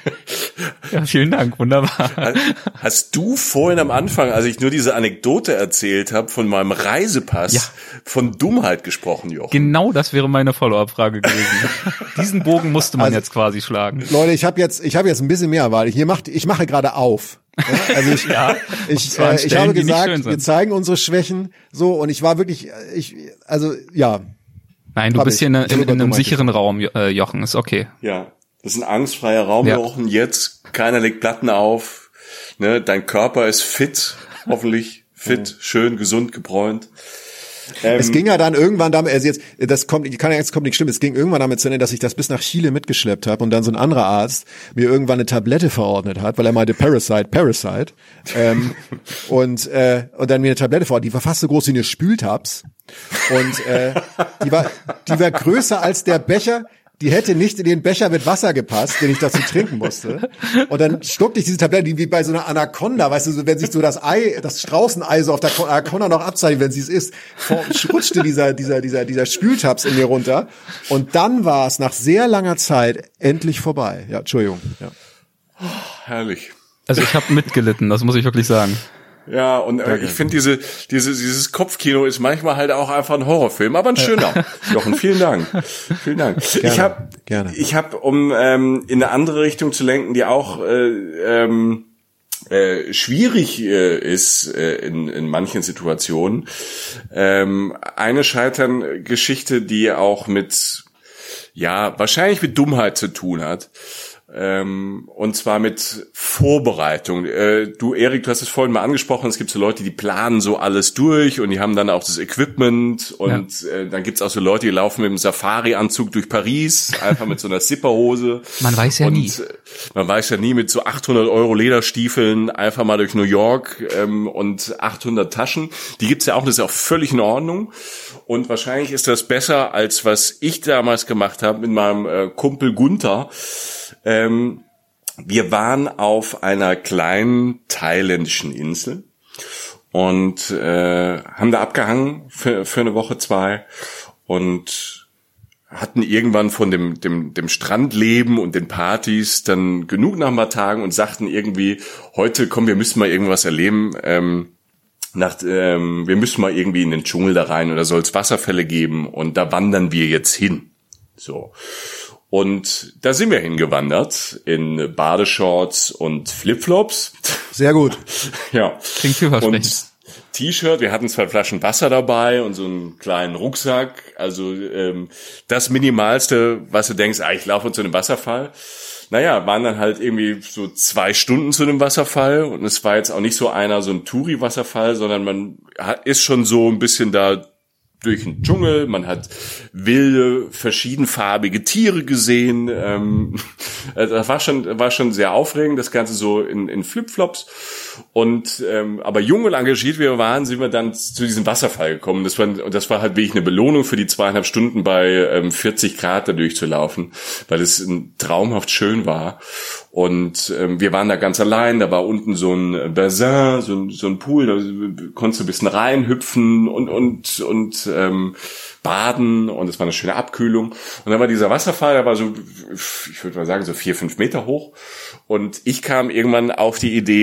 Ja, vielen Dank, wunderbar. Hast du vorhin am Anfang, als ich nur diese Anekdote erzählt habe, von meinem Reisepass, ja. von Dummheit gesprochen, Jochen? Genau, das wäre meine Follow-up-Frage gewesen. Diesen Bogen musste man also, jetzt quasi schlagen. Leute, ich habe jetzt, ich habe jetzt ein bisschen mehr Wahl. Hier macht, ich mache gerade auf. Ja, also ich, ja, ich, äh, ich habe gesagt, wir zeigen unsere Schwächen so und ich war wirklich, ich, also ja. Nein, du bist hier in, in, in einem sicheren Raum, äh, Jochen, ist okay. Ja. Das ist ein angstfreier Raum, ja. Jochen. Jetzt, keiner legt Platten auf. Ne, dein Körper ist fit, hoffentlich fit, mhm. schön, gesund, gebräunt. Ähm, es ging ja dann irgendwann damit, also jetzt, das kommt, kann ja jetzt kommt nicht stimmen, es ging irgendwann damit zu Ende, dass ich das bis nach Chile mitgeschleppt habe und dann so ein anderer Arzt mir irgendwann eine Tablette verordnet hat, weil er meinte Parasite, Parasite. ähm, und, äh, und dann mir eine Tablette verordnet, die war fast so groß wie eine Spültabs. Und äh, die war, die war größer als der Becher. Die hätte nicht in den Becher mit Wasser gepasst, den ich dazu trinken musste. Und dann schluckte ich diese Tablette, die wie bei so einer Anaconda, weißt du, wenn sich so das Ei, das Straußenei so auf der Anaconda noch abzeichnet, wenn sie es isst, rutschte dieser, dieser, dieser, dieser Spültabs in mir runter. Und dann war es nach sehr langer Zeit endlich vorbei. Ja, Entschuldigung. Ja. Oh, herrlich. Also ich habe mitgelitten, das muss ich wirklich sagen. Ja, und äh, ich finde diese, diese, dieses Kopfkino ist manchmal halt auch einfach ein Horrorfilm, aber ein schöner. Jochen, vielen Dank. Vielen Dank. Gerne, ich habe, ich habe, um ähm, in eine andere Richtung zu lenken, die auch äh, ähm, äh, schwierig äh, ist äh, in, in manchen Situationen, ähm, eine Scheitern-Geschichte, die auch mit, ja, wahrscheinlich mit Dummheit zu tun hat. Ähm, und zwar mit Vorbereitung. Äh, du, Erik, du hast es vorhin mal angesprochen, es gibt so Leute, die planen so alles durch und die haben dann auch das Equipment und ja. äh, dann gibt's auch so Leute, die laufen mit dem Safari-Anzug durch Paris, einfach mit so einer Zipperhose. Man weiß ja und, nie. Äh, man weiß ja nie, mit so achthundert Euro Lederstiefeln einfach mal durch New York ähm, und achthundert Taschen. Die gibt's ja auch, das ist auch völlig in Ordnung. Und wahrscheinlich ist das besser, als was ich damals gemacht habe mit meinem äh, Kumpel Gunther. Ähm, wir waren auf einer kleinen thailändischen Insel und äh, haben da abgehangen für, für eine Woche, zwei und hatten irgendwann von dem, dem, dem Strandleben und den Partys dann genug nach ein paar Tagen und sagten irgendwie, heute, komm, wir müssen mal irgendwas erleben, ähm, Nach, ähm, wir müssen mal irgendwie in den Dschungel da rein oder soll es Wasserfälle geben und da wandern wir jetzt hin. So. Und da sind wir hingewandert in Badeshorts und Flipflops. Sehr gut. Ja. Klingt vielversprechend. Und T-Shirt, wir hatten zwei Flaschen Wasser dabei und so einen kleinen Rucksack. Also ähm, das Minimalste, was du denkst, ah, ich laufe zu einem Wasserfall. Naja, waren dann halt irgendwie so zwei Stunden zu einem Wasserfall und es war jetzt auch nicht so einer, so ein Touri-Wasserfall, sondern man ist schon so ein bisschen da durch den Dschungel, man hat wilde, verschiedenfarbige Tiere gesehen, ähm, das war schon, war schon sehr aufregend, das Ganze so in, in Flipflops und, ähm, aber jung und engagiert wir waren, sind wir dann zu diesem Wasserfall gekommen, das war, und das war halt wirklich eine Belohnung für die zweieinhalb Stunden bei ähm, vierzig Grad da durchzulaufen, weil es ein, traumhaft schön war und ähm, wir waren da ganz allein, da war unten so ein Bassin, so ein, so ein Pool, da konntest du ein bisschen reinhüpfen und, und, und ähm, baden und es war eine schöne Abkühlung. Und dann war dieser Wasserfall, der war so, ich würde mal sagen, so vier, fünf Meter hoch. Und ich kam irgendwann auf die Idee,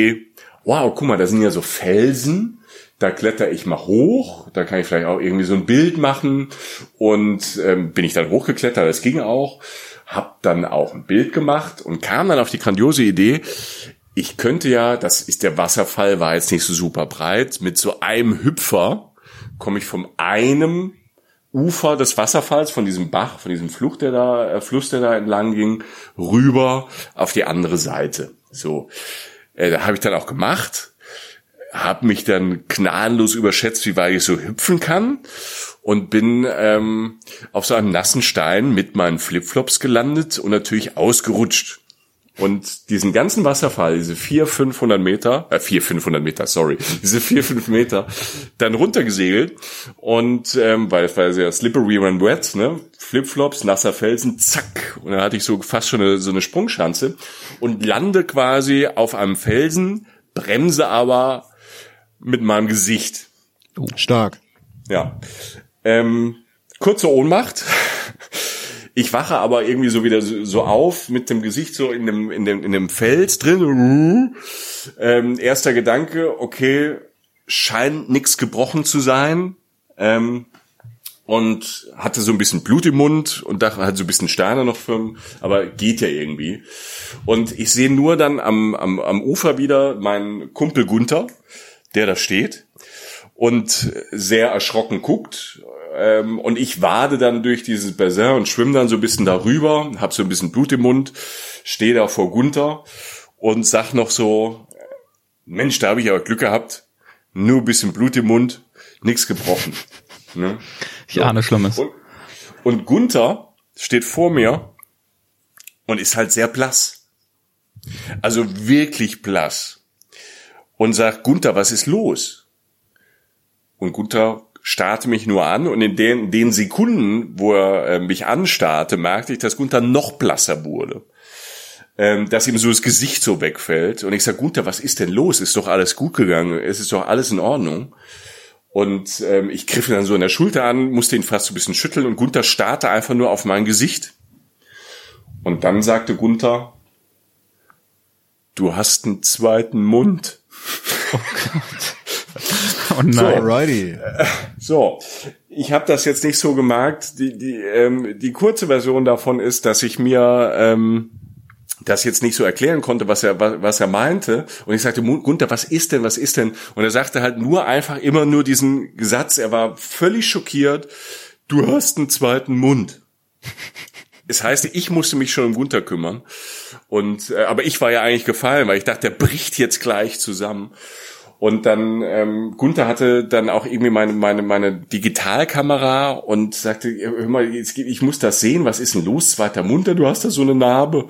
wow, guck mal, da sind ja so Felsen, da kletter ich mal hoch, da kann ich vielleicht auch irgendwie so ein Bild machen und ähm, bin ich dann hochgeklettert, das ging auch, hab dann auch ein Bild gemacht und kam dann auf die grandiose Idee, ich könnte ja, das ist der Wasserfall, war jetzt nicht so super breit, mit so einem Hüpfer komme ich vom einem Ufer des Wasserfalls, von diesem Bach, von diesem Fluch, der da, äh, Fluss, der da entlang ging, rüber auf die andere Seite. So, äh, da habe ich dann auch gemacht, habe mich dann gnadenlos überschätzt, wie weit ich so hüpfen kann und bin ähm, auf so einem nassen Stein mit meinen Flipflops gelandet und natürlich ausgerutscht. Und diesen ganzen Wasserfall, diese vier, fünfhundert Meter, äh, vier, fünfhundert Meter, sorry, diese vier, fünf Meter, dann runtergesegelt und, ähm, weil es war sehr slippery when wet, ne, Flipflops, nasser Felsen, zack, und dann hatte ich so fast schon eine, so eine Sprungschanze und lande quasi auf einem Felsen, bremse aber mit meinem Gesicht. Oh, stark. Ja, ähm, kurze Ohnmacht. Ich wache aber irgendwie so wieder so auf mit dem Gesicht so in dem in dem in dem Fels drin. Ähm, erster Gedanke, okay, scheint nichts gebrochen zu sein. Ähm, und hatte so ein bisschen Blut im Mund und dachte, hat so ein bisschen Steine noch für, aber geht ja irgendwie. Und ich sehe nur dann am am am Ufer wieder meinen Kumpel Gunther, der da steht und sehr erschrocken guckt. Ähm, und ich wade dann durch dieses Bassin und schwimme dann so ein bisschen darüber, hab so ein bisschen Blut im Mund, stehe da vor Gunther und sag noch so, Mensch, da habe ich aber Glück gehabt, nur ein bisschen Blut im Mund, nichts gebrochen. Ne? Ich ahne Schlimmes. Und, und Gunther steht vor mir und ist halt sehr blass. Also wirklich blass. Und sagt, Gunther, was ist los? Und Gunther starrte mich nur an und in den, den Sekunden, wo er äh, mich anstarrte, merkte ich, dass Gunther noch blasser wurde. Ähm, dass ihm so das Gesicht so wegfällt. Und ich sag, Gunther, was ist denn los? Ist doch alles gut gegangen? Es ist doch alles in Ordnung. Und ähm, ich griff ihn dann so in der Schulter an, musste ihn fast so ein bisschen schütteln und Gunther starrte einfach nur auf mein Gesicht. Und dann sagte Gunther, du hast einen zweiten Mund. Oh Gott. Oh nein. So, alrighty. So, ich habe das jetzt nicht so gemerkt. Die die ähm, die kurze Version davon ist, dass ich mir ähm, das jetzt nicht so erklären konnte, was er was, was er meinte. Und ich sagte, Gunther, was ist denn, was ist denn? Und er sagte halt nur einfach immer nur diesen Satz. Er war völlig schockiert. Du hast einen zweiten Mund. Es heißt, ich musste mich schon um Gunther kümmern. Und äh, aber ich war ja eigentlich gefallen, weil ich dachte, der bricht jetzt gleich zusammen. Und dann, ähm, Gunther hatte dann auch irgendwie meine meine meine Digitalkamera und sagte, hör mal, jetzt, ich muss das sehen, was ist denn los? Zweiter Mund, du hast da so eine Narbe.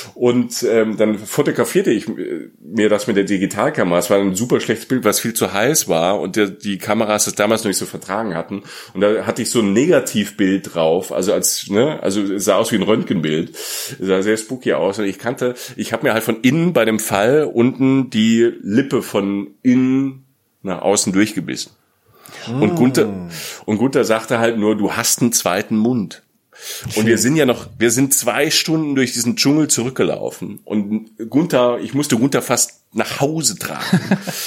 Und ähm, dann fotografierte ich mir das mit der Digitalkamera. Es war ein super schlechtes Bild, was viel zu heiß war und der, die Kameras das damals noch nicht so vertragen hatten. Und da hatte ich so ein Negativbild drauf, also als, ne, also es sah aus wie ein Röntgenbild. Es sah sehr spooky aus. Und ich kannte, ich habe mir halt von innen bei dem Fall unten die Lippe von innen nach außen durchgebissen. Mm. Und Gunther, und Gunther sagte halt nur, du hast einen zweiten Mund. Und wir sind ja noch, wir sind zwei Stunden durch diesen Dschungel zurückgelaufen. Und Gunther, ich musste Gunther fast nach Hause tragen.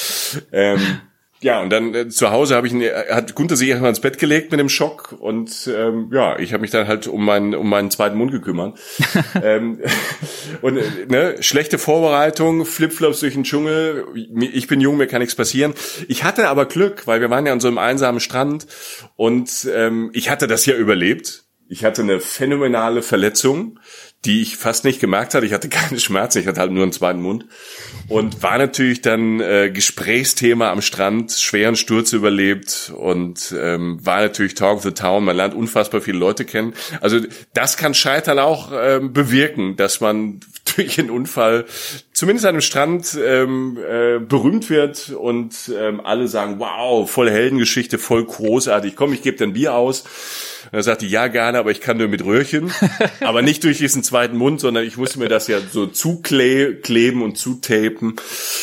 ähm, ja, und dann äh, zu Hause habe ich ihn, hat Gunther sich erstmal ins Bett gelegt mit dem Schock und ähm, ja, ich habe mich dann halt um meinen um meinen zweiten Mund gekümmert. ähm, und äh, ne, schlechte Vorbereitung, Flipflops durch den Dschungel. Ich bin jung, mir kann nichts passieren. Ich hatte aber Glück, weil wir waren ja an so einem einsamen Strand und ähm, ich hatte das ja überlebt. Ich hatte eine phänomenale Verletzung, die ich fast nicht gemerkt hatte. Ich hatte keine Schmerzen, ich hatte halt nur einen zweiten Mund. Und war natürlich dann äh, Gesprächsthema am Strand, schweren Sturz überlebt und ähm, war natürlich Talk of the Town. Man lernt unfassbar viele Leute kennen. Also das kann Scheitern auch ähm, bewirken, dass man durch einen Unfall zumindest an einem Strand ähm, äh, berühmt wird und ähm, alle sagen, wow, voll Heldengeschichte, voll großartig. Komm, ich gebe dir ein Bier aus. Und er sagte, ja, gerne, aber ich kann nur mit Röhrchen. Aber nicht durch diesen zweiten Mund, sondern ich musste mir das ja so zukleben und zutapen.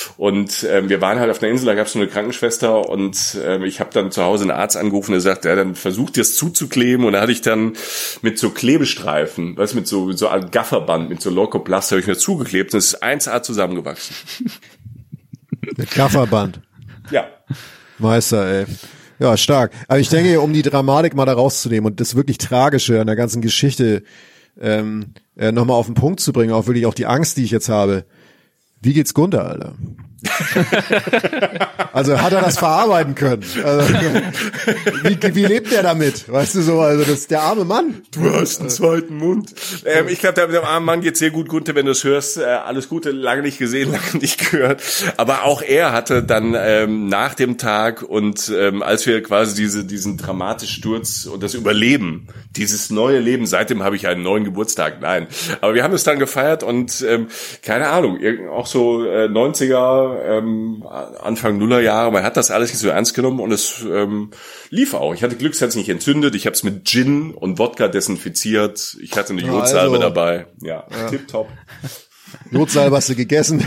Und ähm, wir waren halt auf einer Insel, da gab es so eine Krankenschwester und ähm, ich habe dann zu Hause einen Arzt angerufen, der sagte, ja, dann versucht ihr es zuzukleben. Und da hatte ich dann mit so Klebestreifen, weißt, mit so mit so einem Gafferband, mit so Leukoplast, habe ich mir zugeklebt und es ist eins A zusammengewachsen. Mit Kafferband. Ja. Meister, ey. Ja, stark. Aber ich denke, um die Dramatik mal da rauszunehmen und das wirklich Tragische an der ganzen Geschichte ähm, äh, nochmal auf den Punkt zu bringen, auch wirklich auch die Angst, die ich jetzt habe. Wie geht's Gunther, Alter? Also hat er das verarbeiten können? Also, wie, wie lebt der damit? Weißt du so, also das ist der arme Mann. Du hast einen zweiten Mund. Ähm, ich glaube, dem armen Mann geht's sehr gut, Gunther, wenn du es hörst. Äh, alles Gute, lange nicht gesehen, lange nicht gehört. Aber auch er hatte dann ähm, nach dem Tag und ähm, als wir quasi diese diesen dramatischen Sturz und das Überleben, dieses neue Leben, seitdem habe ich einen neuen Geburtstag. Nein, aber wir haben es dann gefeiert und ähm, keine Ahnung, auch so äh, neunziger, ähm, Anfang Nullerjahre, man hat das alles nicht so ernst genommen und es ähm, lief auch. Ich hatte Glück, es hat sich nicht entzündet. Ich habe es mit Gin und Wodka desinfiziert. Ich hatte eine Jodsalbe also, dabei. Ja, ja. Tipptopp. Jodsalbe hast du gegessen.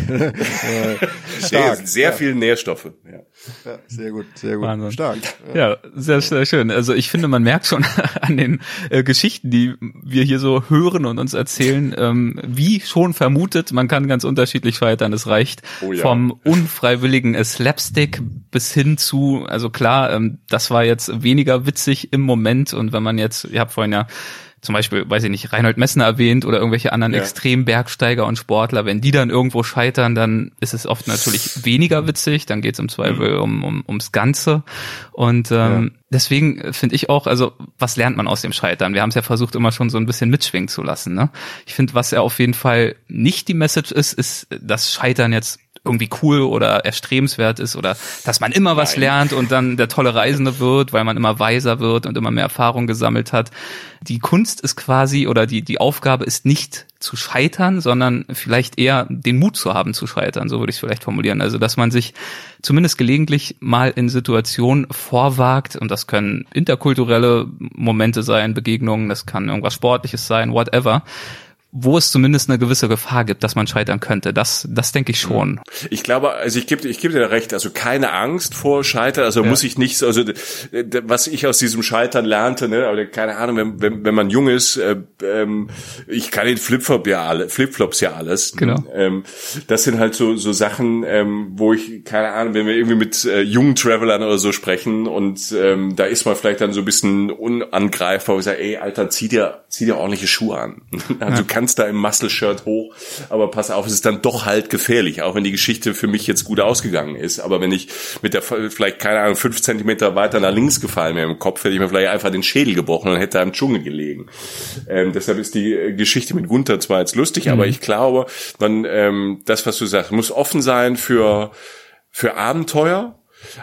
Stark. Sehr, sehr ja. viele Nährstoffe. Ja. Ja, sehr gut, sehr gut. Wahnsinn. Stark. Ja. ja, sehr, sehr schön. Also ich finde, man merkt schon an den äh, Geschichten, die wir hier so hören und uns erzählen, ähm, wie schon vermutet, man kann ganz unterschiedlich scheitern. Es reicht oh ja. vom unfreiwilligen Slapstick bis hin zu, also klar, ähm, das war jetzt weniger witzig im Moment und wenn man jetzt, ihr habt vorhin ja zum Beispiel, weiß ich nicht, Reinhold Messner erwähnt oder irgendwelche anderen ja. Extrembergsteiger und Sportler, wenn die dann irgendwo scheitern, dann ist es oft natürlich weniger witzig, dann geht es im Zweifel mhm. um, um ums Ganze und ähm, ja. deswegen finde ich auch, also was lernt man aus dem Scheitern? Wir haben es ja versucht, immer schon so ein bisschen mitschwingen zu lassen, ne? Ich finde, was ja auf jeden Fall nicht die Message ist, ist, dass Scheitern jetzt irgendwie cool oder erstrebenswert ist oder dass man immer was Nein. lernt und dann der tolle Reisende wird, weil man immer weiser wird und immer mehr Erfahrung gesammelt hat. Die Kunst ist quasi oder die die Aufgabe ist nicht zu scheitern, sondern vielleicht eher den Mut zu haben zu scheitern, so würde ich es vielleicht formulieren. Also dass man sich zumindest gelegentlich mal in Situationen vorwagt und das können interkulturelle Momente sein, Begegnungen, das kann irgendwas Sportliches sein, whatever, wo es zumindest eine gewisse Gefahr gibt, dass man scheitern könnte. Das, das denke ich schon. Ich glaube, also ich gebe, ich gebe dir recht. Also keine Angst vor Scheitern. Also ja. muss ich nicht, also was ich aus diesem Scheitern lernte, ne, aber keine Ahnung, wenn, wenn, wenn man jung ist, äh, ähm, ich kann den Flipflop ja alle, Flipflops ja alles. Genau. Ähm, das sind halt so so Sachen, ähm, wo ich keine Ahnung, wenn wir irgendwie mit äh, jungen Travelern oder so sprechen und ähm, da ist man vielleicht dann so ein bisschen unangreifbar und sagt, ey, Alter, zieh dir, zieh dir ordentliche Schuhe an. Also ja. kannst da im Muscle-Shirt hoch, aber pass auf, es ist dann doch halt gefährlich, auch wenn die Geschichte für mich jetzt gut ausgegangen ist, aber wenn ich mit der, vielleicht, keine Ahnung, fünf Zentimeter weiter nach links gefallen wäre im Kopf, hätte ich mir vielleicht einfach den Schädel gebrochen und hätte da im Dschungel gelegen. Ähm, deshalb ist die Geschichte mit Gunther zwar jetzt lustig, mhm. aber ich glaube, man, ähm, das, was du sagst, muss offen sein für, für Abenteuer,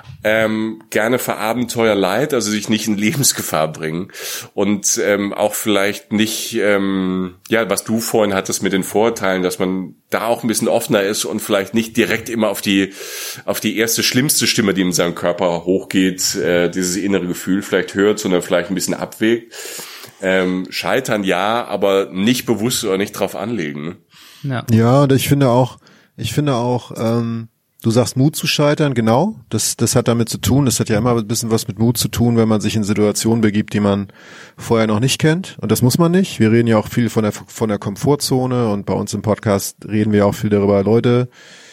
Ähm, gerne für Abenteuer leid, also sich nicht in Lebensgefahr bringen und ähm, auch vielleicht nicht, ähm, ja, was du vorhin hattest mit den Vorurteilen, dass man da auch ein bisschen offener ist und vielleicht nicht direkt immer auf die auf die erste schlimmste Stimme, die in seinem Körper hochgeht, äh, dieses innere Gefühl vielleicht hört, sondern vielleicht ein bisschen abwägt. Ähm, scheitern ja, aber nicht bewusst oder nicht drauf anlegen. Ja, ja, und ich finde auch, ich finde auch, ähm, du sagst Mut zu scheitern, genau. Das, das hat damit zu tun. Das hat ja immer ein bisschen was mit Mut zu tun, wenn man sich in Situationen begibt, die man vorher noch nicht kennt. Und das muss man nicht. Wir reden ja auch viel von der, von der Komfortzone und bei uns im Podcast reden wir auch viel darüber. Leute,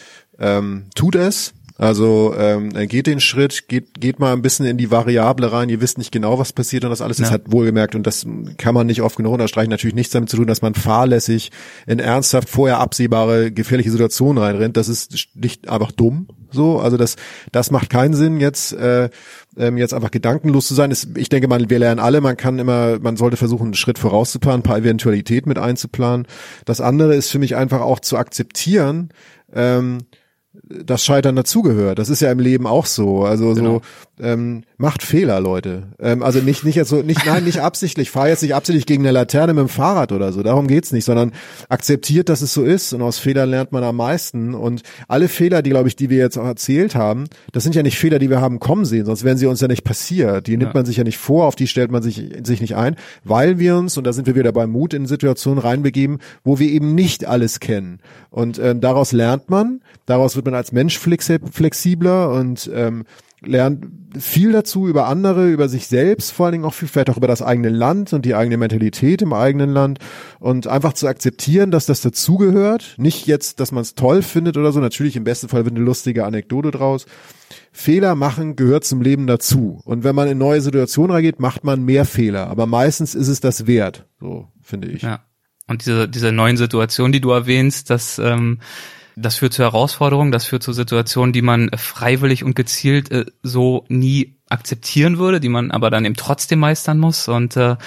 ähm, tut es. Also ähm, geht den Schritt, geht geht mal ein bisschen in die Variable rein. Ihr wisst nicht genau, was passiert und das alles ja. ist halt wohlgemerkt und das kann man nicht oft genug unterstreichen. Natürlich nichts damit zu tun, dass man fahrlässig in ernsthaft vorher absehbare gefährliche Situationen reinrennt. Das ist nicht einfach dumm. So, also das das macht keinen Sinn jetzt äh, ähm, jetzt einfach gedankenlos zu sein. Das, ich denke mal, wir lernen alle. Man kann immer, man sollte versuchen, einen Schritt vorauszuplanen, ein paar Eventualitäten mit einzuplanen. Das andere ist für mich einfach auch zu akzeptieren. Ähm, das Scheitern dazugehört. Das ist ja im Leben auch so. Also genau. so ähm, macht Fehler, Leute. Ähm, also nicht nicht jetzt so nicht nein nicht absichtlich. Fahr jetzt nicht absichtlich gegen eine Laterne mit dem Fahrrad oder so. Darum geht's nicht, sondern akzeptiert, dass es so ist. Und aus Fehlern lernt man am meisten. Und alle Fehler, die glaube ich, die wir jetzt auch erzählt haben, das sind ja nicht Fehler, die wir haben kommen sehen. Sonst wären sie uns ja nicht passiert. Die ja. nimmt man sich ja nicht vor. Auf die stellt man sich sich nicht ein, weil wir uns und da sind wir wieder beim Mut in Situationen reinbegeben, wo wir eben nicht alles kennen. Und ähm, daraus lernt man. Daraus wird man als Mensch flexibler und ähm, lernt viel dazu über andere, über sich selbst, vor allen Dingen auch viel, vielleicht auch über das eigene Land und die eigene Mentalität im eigenen Land und einfach zu akzeptieren, dass das dazugehört. Nicht jetzt, dass man es toll findet oder so. Natürlich im besten Fall wird eine lustige Anekdote draus. Fehler machen gehört zum Leben dazu. Und wenn man in neue Situationen reingeht, macht man mehr Fehler. Aber meistens ist es das wert. So, finde ich. Ja. Und diese, diese neuen Situationen, die du erwähnst, das, ähm, das führt zu Herausforderungen, das führt zu Situationen, die man freiwillig und gezielt äh, so nie akzeptieren würde, die man aber dann eben trotzdem meistern muss. Und äh,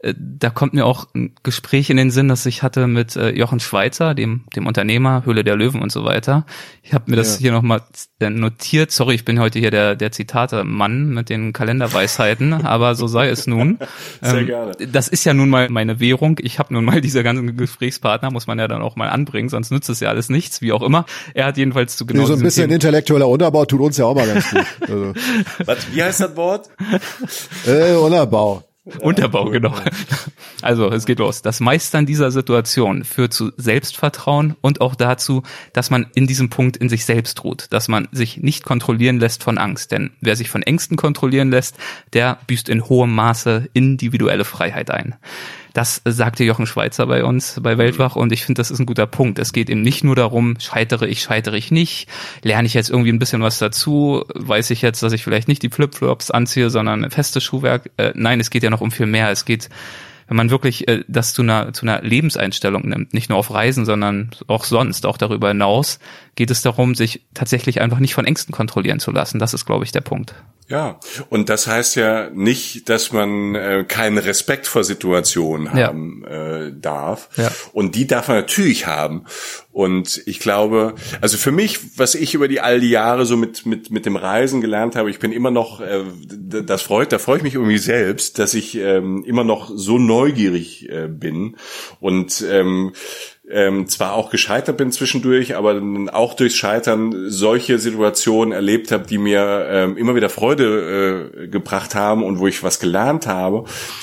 da kommt mir auch ein Gespräch in den Sinn, das ich hatte mit äh, Jochen Schweizer, dem dem Unternehmer, Höhle der Löwen und so weiter. Ich habe mir das ja. hier nochmal notiert. Sorry, ich bin heute hier der der Zitate-Mann mit den Kalenderweisheiten, aber so sei es nun. Sehr ähm, gerne. Das ist ja nun mal meine Währung. Ich habe nun mal diese ganzen Gesprächspartner, muss man ja dann auch mal anbringen, sonst nützt es ja alles nichts, wie auch immer. Er hat jedenfalls zu genau nee, so ein bisschen Thema intellektueller Unterbau tut uns ja auch mal ganz gut. Also. Was, wie heißt das Wort? äh, Unterbau. Unterbau, genau. Also, es geht los. Das Meistern dieser Situation führt zu Selbstvertrauen und auch dazu, dass man in diesem Punkt in sich selbst ruht, dass man sich nicht kontrollieren lässt von Angst. Denn wer sich von Ängsten kontrollieren lässt, der büßt in hohem Maße individuelle Freiheit ein. Das sagte Jochen Schweizer bei uns, bei Weltwach, und ich finde, das ist ein guter Punkt. Es geht eben nicht nur darum, scheitere ich, scheitere ich nicht, lerne ich jetzt irgendwie ein bisschen was dazu, weiß ich jetzt, dass ich vielleicht nicht die Flipflops anziehe, sondern ein festes Schuhwerk. Äh, nein, es geht ja noch um viel mehr. Es geht, wenn man wirklich äh, das zu einer zu einer Lebenseinstellung nimmt, nicht nur auf Reisen, sondern auch sonst, auch darüber hinaus, geht es darum, sich tatsächlich einfach nicht von Ängsten kontrollieren zu lassen. Das ist, glaube ich, der Punkt. Ja, und das heißt ja nicht, dass man äh, keinen Respekt vor Situationen haben ja. äh, darf. Ja. Und die darf man natürlich haben. Und ich glaube, also für mich, was ich über die all die Jahre so mit mit mit dem Reisen gelernt habe, ich bin immer noch, äh, das freut, da freue ich mich irgendwie selbst, dass ich ähm, immer noch so neugierig äh, bin und ähm, Ähm, zwar auch gescheitert bin zwischendurch, aber auch durchs Scheitern solche Situationen erlebt habe, die mir ähm, immer wieder Freude äh, gebracht haben und wo ich was gelernt habe.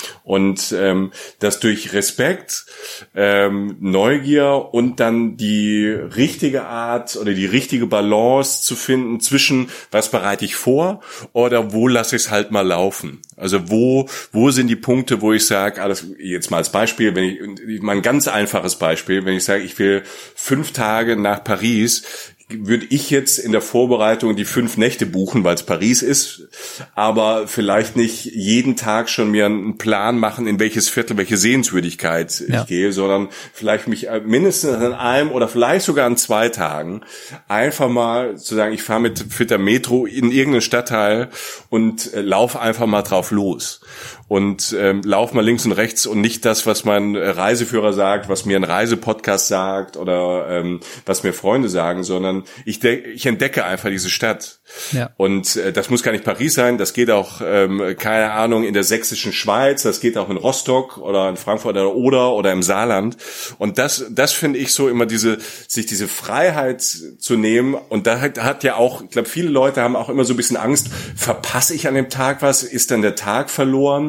Und ähm, das durch Respekt, ähm, Neugier und dann die richtige Art oder die richtige Balance zu finden zwischen, was bereite ich vor oder wo lasse ich es halt mal laufen. Also wo wo sind die Punkte, wo ich sage, alles jetzt mal als Beispiel, wenn ich mal ein ganz einfaches Beispiel, wenn ich sage, ich will fünf Tage nach Paris, würde ich jetzt in der Vorbereitung die fünf Nächte buchen, weil es Paris ist, aber vielleicht nicht jeden Tag schon mir einen Plan machen, in welches Viertel, welche Sehenswürdigkeit ja. ich gehe, sondern vielleicht mich mindestens an einem oder vielleicht sogar an zwei Tagen einfach mal zu sagen, ich fahre mit Fitter Metro in irgendeinen Stadtteil und äh, laufe einfach mal drauf los. Und ähm, lauf mal links und rechts und nicht das, was mein Reiseführer sagt, was mir ein Reisepodcast sagt oder ähm, was mir Freunde sagen, sondern ich, de- ich entdecke einfach diese Stadt. Ja. Und äh, das muss gar nicht Paris sein, das geht auch, ähm, keine Ahnung, in der sächsischen Schweiz, das geht auch in Rostock oder in Frankfurt oder Oder oder im Saarland. Und das das finde ich so immer diese, sich diese Freiheit zu nehmen. Und da hat, hat ja auch, ich glaube, viele Leute haben auch immer so ein bisschen Angst, verpasse ich an dem Tag was, ist dann der Tag verloren?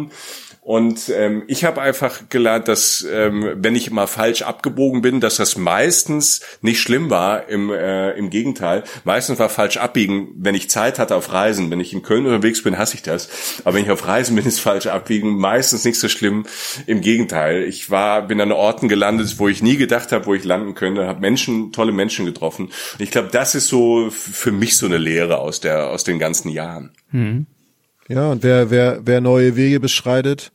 Und ähm, ich habe einfach gelernt, dass ähm, wenn ich mal falsch abgebogen bin, dass das meistens nicht schlimm war. Im äh, im Gegenteil, meistens war falsch abbiegen, wenn ich Zeit hatte auf Reisen. Wenn ich in Köln unterwegs bin, hasse ich das. Aber wenn ich auf Reisen bin, ist falsch abbiegen meistens nicht so schlimm. Im Gegenteil, ich war bin an Orten gelandet, wo ich nie gedacht habe, wo ich landen könnte. Habe Menschen, tolle Menschen getroffen. Und ich glaube, das ist so für mich so eine Lehre aus der aus den ganzen Jahren. Mhm. Ja, und wer wer wer neue Wege beschreitet,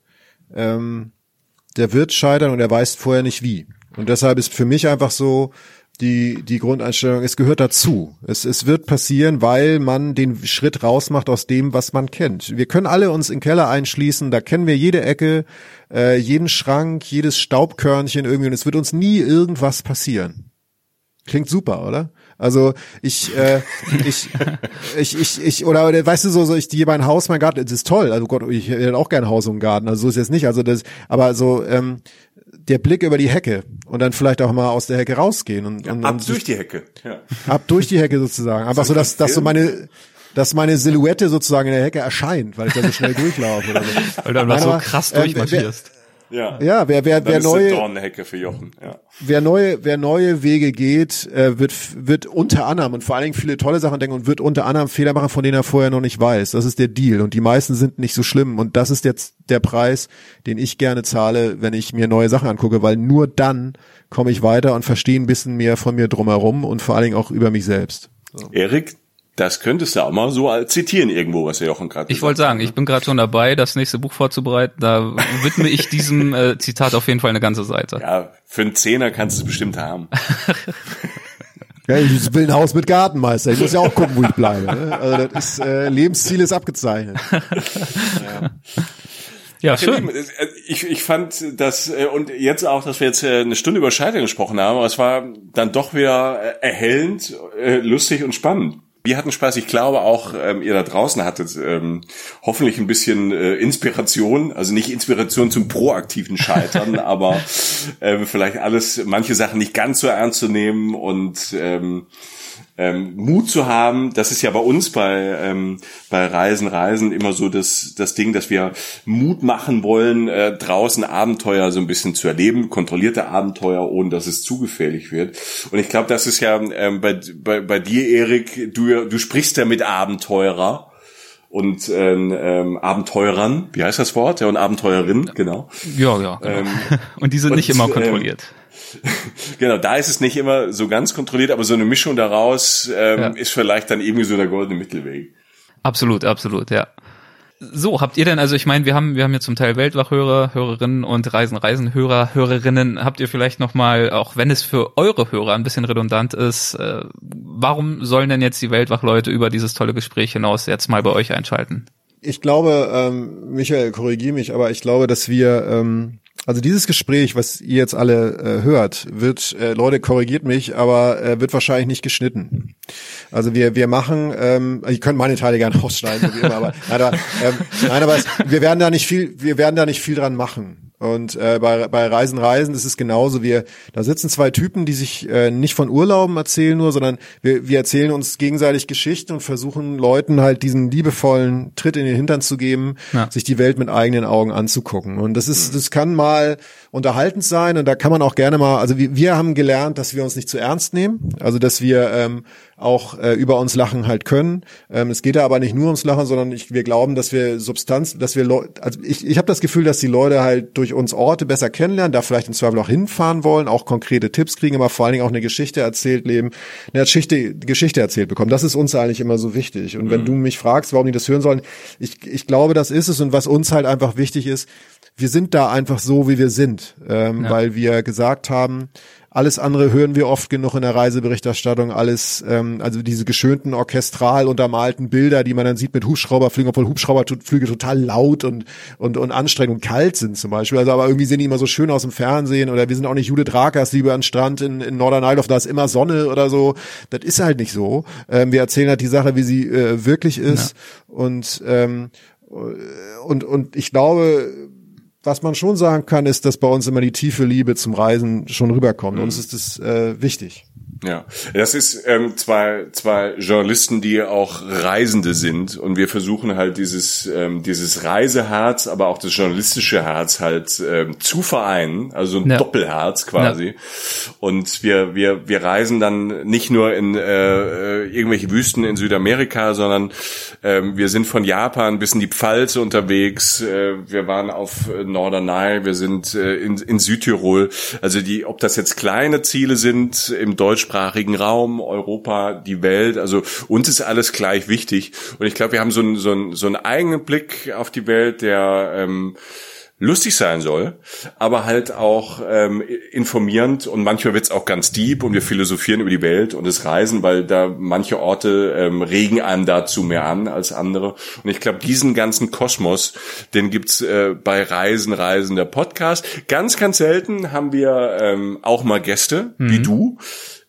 ähm, der wird scheitern und er weiß vorher nicht wie. Und deshalb ist für mich einfach so die die Grundeinstellung, es gehört dazu. Es es wird passieren, weil man den Schritt rausmacht aus dem, was man kennt. Wir können alle uns in den Keller einschließen, da kennen wir jede Ecke, äh, jeden Schrank, jedes Staubkörnchen irgendwie und es wird uns nie irgendwas passieren. Klingt super, oder? Also ich, äh, ich, ich, ich, ich, oder weißt du so, so ich gehe mein Haus, mein Garten, das ist toll. Also Gott, ich hätte auch gerne Haus und Garten. Also so ist jetzt nicht. Also das, aber so ähm, der Blick über die Hecke und dann vielleicht auch mal aus der Hecke rausgehen und, ja, und ab und durch die Hecke. Ja. Ab durch die Hecke sozusagen. Einfach so, dass, dass so meine dass meine Silhouette sozusagen in der Hecke erscheint, weil ich da so schnell durchlaufe oder so. Weil du einfach so krass durchmarschierst. Ja, ja wer, wer, wer neue, Dornenhecke für Jochen, ja. Wer neue, wer neue Wege geht, äh, wird, wird unter anderem und vor allen Dingen viele tolle Sachen denken und wird unter anderem Fehler machen, von denen er vorher noch nicht weiß. Das ist der Deal und die meisten sind nicht so schlimm und das ist jetzt der Preis, den ich gerne zahle, wenn ich mir neue Sachen angucke, weil nur dann komme ich weiter und verstehe ein bisschen mehr von mir drumherum und vor allen Dingen auch über mich selbst. So. Erik, das könntest du auch mal so zitieren irgendwo, was der Jochen gerade gesagt hat. Ich wollte sagen, ich bin gerade schon dabei, das nächste Buch vorzubereiten. Da widme ich diesem äh, Zitat auf jeden Fall eine ganze Seite. Ja, für einen Zehner kannst du es bestimmt haben. Ja, ich will ein Haus mit Gartenmeister. Ich muss ja auch gucken, wo ich bleibe. Ne? Also das ist, äh, Lebensziel ist abgezeichnet. Ja. Ja, schön. Ich, ich fand das, und jetzt auch, dass wir jetzt eine Stunde über Scheitern gesprochen haben, aber es war dann doch wieder erhellend, lustig und spannend. Wir hatten Spaß. Ich glaube auch, ähm, ihr da draußen hattet ähm, hoffentlich ein bisschen äh, Inspiration, also nicht Inspiration zum proaktiven Scheitern, aber ähm, vielleicht alles, manche Sachen nicht ganz so ernst zu nehmen und ähm, ähm, Mut zu haben. Das ist ja bei uns bei ähm, bei Reisen, Reisen immer so das das Ding, dass wir Mut machen wollen, äh, draußen Abenteuer so ein bisschen zu erleben, kontrollierte Abenteuer, ohne dass es zu gefährlich wird. Und ich glaube, das ist ja ähm, bei, bei bei dir, Erik, du du sprichst ja mit Abenteurer und ähm, ähm, Abenteurern, wie heißt das Wort? Ja, und Abenteurerin, genau. Ja, ja. Genau. Ähm, und die sind und, nicht immer kontrolliert. Ähm, Genau, da ist es nicht immer so ganz kontrolliert, aber so eine Mischung daraus ähm, ja. ist vielleicht dann irgendwie so der goldene Mittelweg. Absolut, absolut, ja. So, habt ihr denn, also ich meine, wir haben wir haben ja zum Teil Weltwachhörer, Hörerinnen und Reisen, Reisenhörer, Hörerinnen. Habt ihr vielleicht nochmal, auch wenn es für eure Hörer ein bisschen redundant ist, äh, warum sollen denn jetzt die Weltwachleute über dieses tolle Gespräch hinaus jetzt mal bei euch einschalten? Ich glaube, ähm, Michael, korrigiere mich, aber ich glaube, dass wir ähm, also dieses Gespräch, was ihr jetzt alle äh, hört, wird, äh, Leute, korrigiert mich, aber äh, wird wahrscheinlich nicht geschnitten. Also wir wir machen, ähm, ich könnte meine Teile gerne ausschneiden, so wie immer, aber, nein, aber, ähm, nein, aber es, wir werden da nicht viel, wir werden da nicht viel dran machen. Und äh, bei, bei Reisen, Reisen ist es genauso. Wir, da sitzen zwei Typen, die sich äh, nicht von Urlauben erzählen nur, sondern wir, wir erzählen uns gegenseitig Geschichten und versuchen Leuten halt diesen liebevollen Tritt in den Hintern zu geben, ja. sich die Welt mit eigenen Augen anzugucken. Und das ist, das kann mal unterhaltend sein und da kann man auch gerne mal, also wir, wir haben gelernt, dass wir uns nicht zu ernst nehmen, also dass wir ähm, auch äh, über uns lachen halt können. Ähm, es geht da aber nicht nur ums Lachen, sondern ich, wir glauben, dass wir Substanz, dass wir Leute, also ich, ich habe das Gefühl, dass die Leute halt durch uns Orte besser kennenlernen, da vielleicht im Zweifel auch hinfahren wollen, auch konkrete Tipps kriegen, aber vor allen Dingen auch eine Geschichte erzählt leben, eine Geschichte, Geschichte erzählt bekommen. Das ist uns eigentlich immer so wichtig. Und mhm. wenn du mich fragst, warum die das hören sollen, ich, ich glaube, das ist es. Und was uns halt einfach wichtig ist, wir sind da einfach so, wie wir sind, ähm, ja. weil wir gesagt haben, alles andere hören wir oft genug in der Reiseberichterstattung, alles, ähm, also diese geschönten, orchestral untermalten Bilder, die man dann sieht mit Hubschrauberflügen, obwohl Hubschrauberflüge total laut und und und anstrengend und kalt sind zum Beispiel, also aber irgendwie sehen die immer so schön aus im Fernsehen oder wir sind auch nicht Judith Rakers, Liebe an Strand in, in Norderney, da ist immer Sonne oder so, das ist halt nicht so. Ähm, wir erzählen halt die Sache, wie sie äh, wirklich ist ja. und ähm, und und ich glaube, was man schon sagen kann, ist, dass bei uns immer die tiefe Liebe zum Reisen schon rüberkommt. Mhm. Uns ist das äh, wichtig. Ja, das ist ähm, zwei zwei Journalisten, die auch Reisende sind und wir versuchen halt dieses ähm, dieses Reiseherz, aber auch das journalistische Herz halt ähm, zu vereinen, also ein ja. Doppelherz quasi. Ja. Und wir wir wir reisen dann nicht nur in äh, irgendwelche Wüsten in Südamerika, sondern ähm, wir sind von Japan bis in die Pfalz unterwegs. Äh, wir waren auf Norderney, wir sind äh, in in Südtirol. Also die, ob das jetzt kleine Ziele sind im deutschsprachigen Raum, Europa, die Welt, also uns ist alles gleich wichtig und ich glaube, wir haben so einen, so einen, so einen eigenen Blick auf die Welt, der ähm, lustig sein soll, aber halt auch ähm, informierend und manchmal wird's auch ganz deep und wir philosophieren über die Welt und das Reisen, weil da manche Orte ähm, regen einem dazu mehr an als andere und ich glaube, diesen ganzen Kosmos, den gibt's äh, bei Reisen, Reisen, der Podcast. Ganz, ganz selten haben wir ähm, auch mal Gäste, mhm. wie du,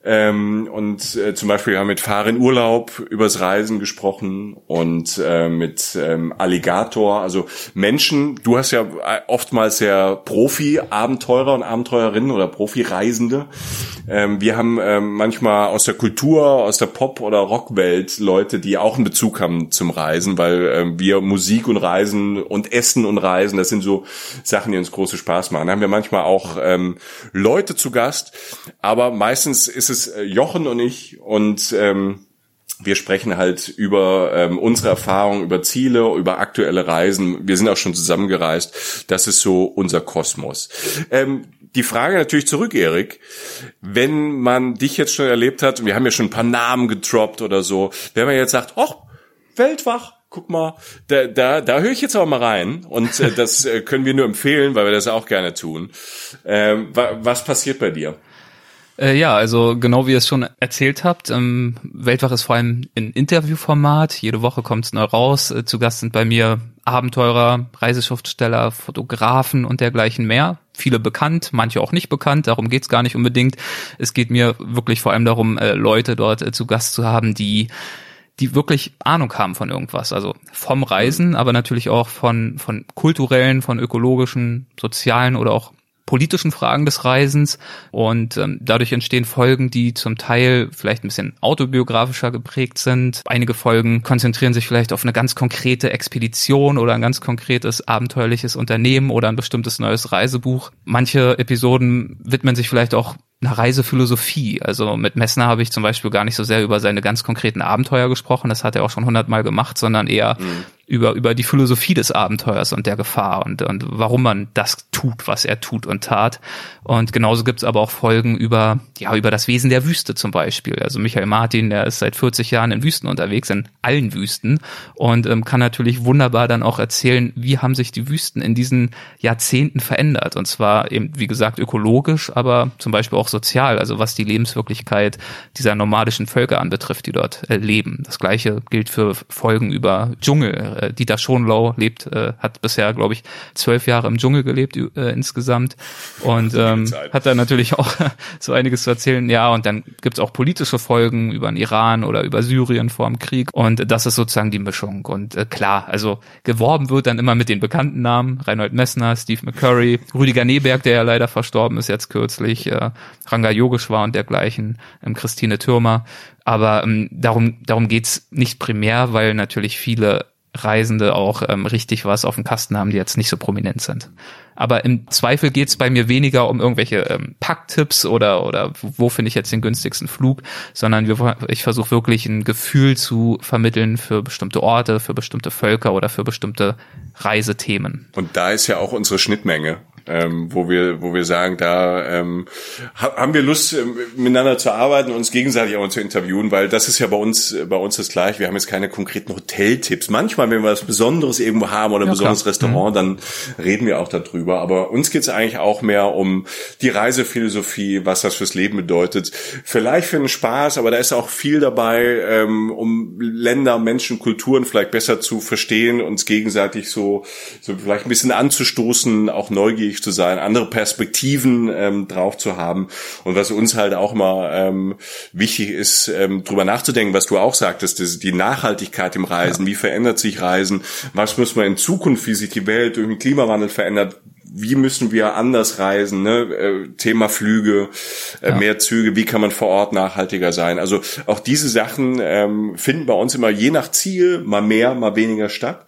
Ähm, und äh, zum Beispiel haben wir mit Fahr in Urlaub übers Reisen gesprochen und äh, mit ähm, Alligator, also Menschen, du hast ja oftmals ja Profi-Abenteurer und Abenteurerinnen oder Profi-Reisende. Ähm, wir haben ähm, manchmal aus der Kultur, aus der Pop- oder Rockwelt Leute, die auch einen Bezug haben zum Reisen, weil ähm, wir Musik und Reisen und Essen und Reisen, das sind so Sachen, die uns große Spaß machen. Da haben wir manchmal auch ähm, Leute zu Gast, aber meistens ist es Jochen und ich und ähm, wir sprechen halt über ähm, unsere Erfahrungen, über Ziele, über aktuelle Reisen. Wir sind auch schon zusammengereist. Das ist so unser Kosmos. Ähm, die Frage natürlich zurück, Erik. Wenn man dich jetzt schon erlebt hat, und wir haben ja schon ein paar Namen gedroppt oder so, wenn man jetzt sagt, oh, Weltwach, guck mal, da, da, da höre ich jetzt aber mal rein und äh, das äh, können wir nur empfehlen, weil wir das auch gerne tun. Ähm, wa- was passiert bei dir? Äh, ja, also genau wie ihr es schon erzählt habt, ähm, Weltwach ist vor allem in Interviewformat. Jede Woche kommt es neu raus. Äh, zu Gast sind bei mir Abenteurer, Reiseschriftsteller, Fotografen und dergleichen mehr. Viele bekannt, manche auch nicht bekannt. Darum geht's gar nicht unbedingt. Es geht mir wirklich vor allem darum, äh, Leute dort äh, zu Gast zu haben, die die wirklich Ahnung haben von irgendwas. Also vom Reisen, aber natürlich auch von von kulturellen, von ökologischen, sozialen oder auch politischen Fragen des Reisens und ähm, dadurch entstehen Folgen, die zum Teil vielleicht ein bisschen autobiografischer geprägt sind. Einige Folgen konzentrieren sich vielleicht auf eine ganz konkrete Expedition oder ein ganz konkretes abenteuerliches Unternehmen oder ein bestimmtes neues Reisebuch. Manche Episoden widmen sich vielleicht auch einer Reisephilosophie. Also mit Messner habe ich zum Beispiel gar nicht so sehr über seine ganz konkreten Abenteuer gesprochen, das hat er auch schon hundertmal gemacht, sondern eher mhm. über über die Philosophie des Abenteuers und der Gefahr und und warum man das tut, was er tut und tat. Und genauso gibt's aber auch Folgen über ja über das Wesen der Wüste zum Beispiel. Also Michael Martin, der ist seit vierzig Jahren in Wüsten unterwegs, in allen Wüsten und ähm, kann natürlich wunderbar dann auch erzählen, wie haben sich die Wüsten in diesen Jahrzehnten verändert. Und zwar eben, wie gesagt, ökologisch, aber zum Beispiel auch sozial, also was die Lebenswirklichkeit dieser nomadischen Völker anbetrifft, die dort äh, leben. Das Gleiche gilt für Folgen über Dschungel. Äh, Dieter Schonlau lebt, äh, hat bisher, glaube ich, zwölf Jahre im Dschungel gelebt äh, insgesamt und ähm, hat da natürlich auch so einiges zu erzählen. Ja, und dann gibt's auch politische Folgen über den Iran oder über Syrien vor dem Krieg und das ist sozusagen die Mischung. Und äh, klar, also geworben wird dann immer mit den bekannten Namen, Reinhold Messner, Steve McCurry, Rüdiger Neberg, der ja leider verstorben ist jetzt kürzlich, äh, Ranga Yogeshwar und dergleichen, ähm, Christine Thürmer. Aber ähm, darum darum geht's nicht primär, weil natürlich viele Reisende auch ähm, richtig was auf dem Kasten haben, die jetzt nicht so prominent sind. Aber im Zweifel geht's bei mir weniger um irgendwelche ähm, Packtipps oder oder wo finde ich jetzt den günstigsten Flug, sondern wir, ich versuche wirklich ein Gefühl zu vermitteln für bestimmte Orte, für bestimmte Völker oder für bestimmte Reisethemen. Und da ist ja auch unsere Schnittmenge. Ähm, wo wir wo wir sagen, da ähm, ha, haben wir Lust, ähm, miteinander zu arbeiten und uns gegenseitig auch zu interviewen, weil das ist ja bei uns bei uns das gleiche. Wir haben jetzt keine konkreten Hoteltipps. Manchmal, wenn wir was Besonderes irgendwo haben oder ein ja, besonderes klar. Restaurant, mhm. dann reden wir auch darüber. Aber uns geht's eigentlich auch mehr um die Reisephilosophie, was das fürs Leben bedeutet. Vielleicht für den Spaß, aber da ist auch viel dabei, ähm, um Länder, Menschen, Kulturen vielleicht besser zu verstehen, uns gegenseitig so so vielleicht ein bisschen anzustoßen, auch neugierig zu sein, andere Perspektiven ähm, drauf zu haben. Und was uns halt auch immer ähm, wichtig ist, ähm, drüber nachzudenken, was du auch sagtest, das, die Nachhaltigkeit im Reisen, ja. Wie verändert sich Reisen, was muss man in Zukunft, wie sich die Welt durch den Klimawandel verändert, wie müssen wir anders reisen, ne? äh, Thema Flüge, äh, ja. mehr Züge, wie kann man vor Ort nachhaltiger sein. Also auch diese Sachen ähm, finden bei uns immer je nach Ziel mal mehr, mal weniger statt.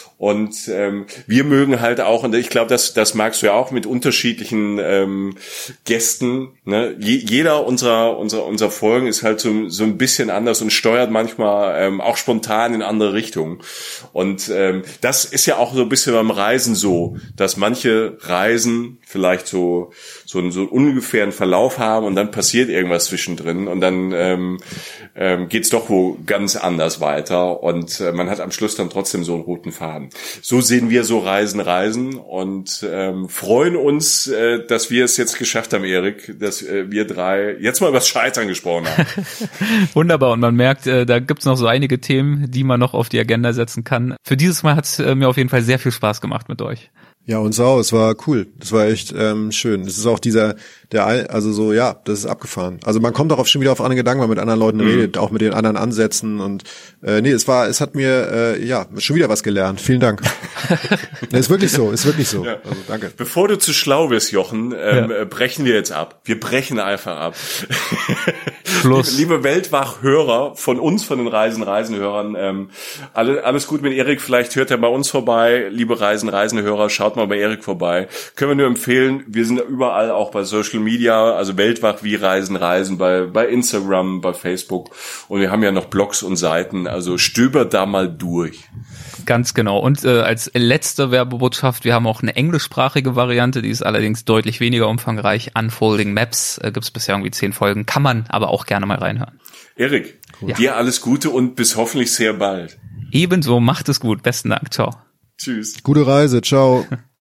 Und ähm, wir mögen halt auch, und ich glaube, das das magst du ja auch mit unterschiedlichen ähm, Gästen. Ne? Je, jeder unserer unserer unserer Folgen ist halt so so ein bisschen anders und steuert manchmal ähm, auch spontan in andere Richtungen. Und ähm, das ist ja auch so ein bisschen beim Reisen so, dass manche Reisen vielleicht so so einen so ungefähren Verlauf haben und dann passiert irgendwas zwischendrin und dann ähm, ähm, geht's doch wo ganz anders weiter und äh, man hat am Schluss dann trotzdem so einen roten Faden. So sehen wir so Reisen, Reisen und ähm, freuen uns, äh, dass wir es jetzt geschafft haben, Erik, dass äh, wir drei jetzt mal über das Scheitern gesprochen haben. Wunderbar, und man merkt, äh, da gibt's noch so einige Themen, die man noch auf die Agenda setzen kann. Für dieses Mal hat's äh, mir auf jeden Fall sehr viel Spaß gemacht mit euch. Ja, uns auch. Es war cool. Das war echt ähm, schön. Es ist auch dieser, der, also so, ja, das ist abgefahren. Also man kommt darauf schon wieder auf andere Gedanken, wenn man mit anderen Leuten mhm. redet, auch mit den anderen Ansätzen und äh, nee, es war, es hat mir äh, ja schon wieder was gelernt. Vielen Dank. Nee, ist wirklich so, ist wirklich so. Ja. Also danke. Bevor du zu schlau wirst, Jochen, ähm, ja. brechen wir jetzt ab. Wir brechen einfach ab. Schluss. Liebe, liebe Weltwach-Hörer von uns, von den Reisen-Reisen-Hörern, ähm, alle, alles gut mit Erik. Vielleicht hört er bei uns vorbei. Liebe Reisen-Reisen-Hörer, schaut mal bei Erik vorbei. Können wir nur empfehlen. Wir sind überall, auch bei Social Media, also Weltwach wie Reisen, Reisen, bei, bei Instagram, bei Facebook. Und wir haben ja noch Blogs und Seiten. Also stöber da mal durch. Ganz genau. Und äh, als letzte Werbebotschaft, wir haben auch eine englischsprachige Variante, die ist allerdings deutlich weniger umfangreich. Unfolding Maps, äh, gibt es bisher irgendwie zehn Folgen, kann man aber auch gerne mal reinhören. Erik, ja. dir alles Gute und bis hoffentlich sehr bald. Ebenso, macht es gut. Besten Dank. Ciao. Tschüss. Gute Reise. Ciao.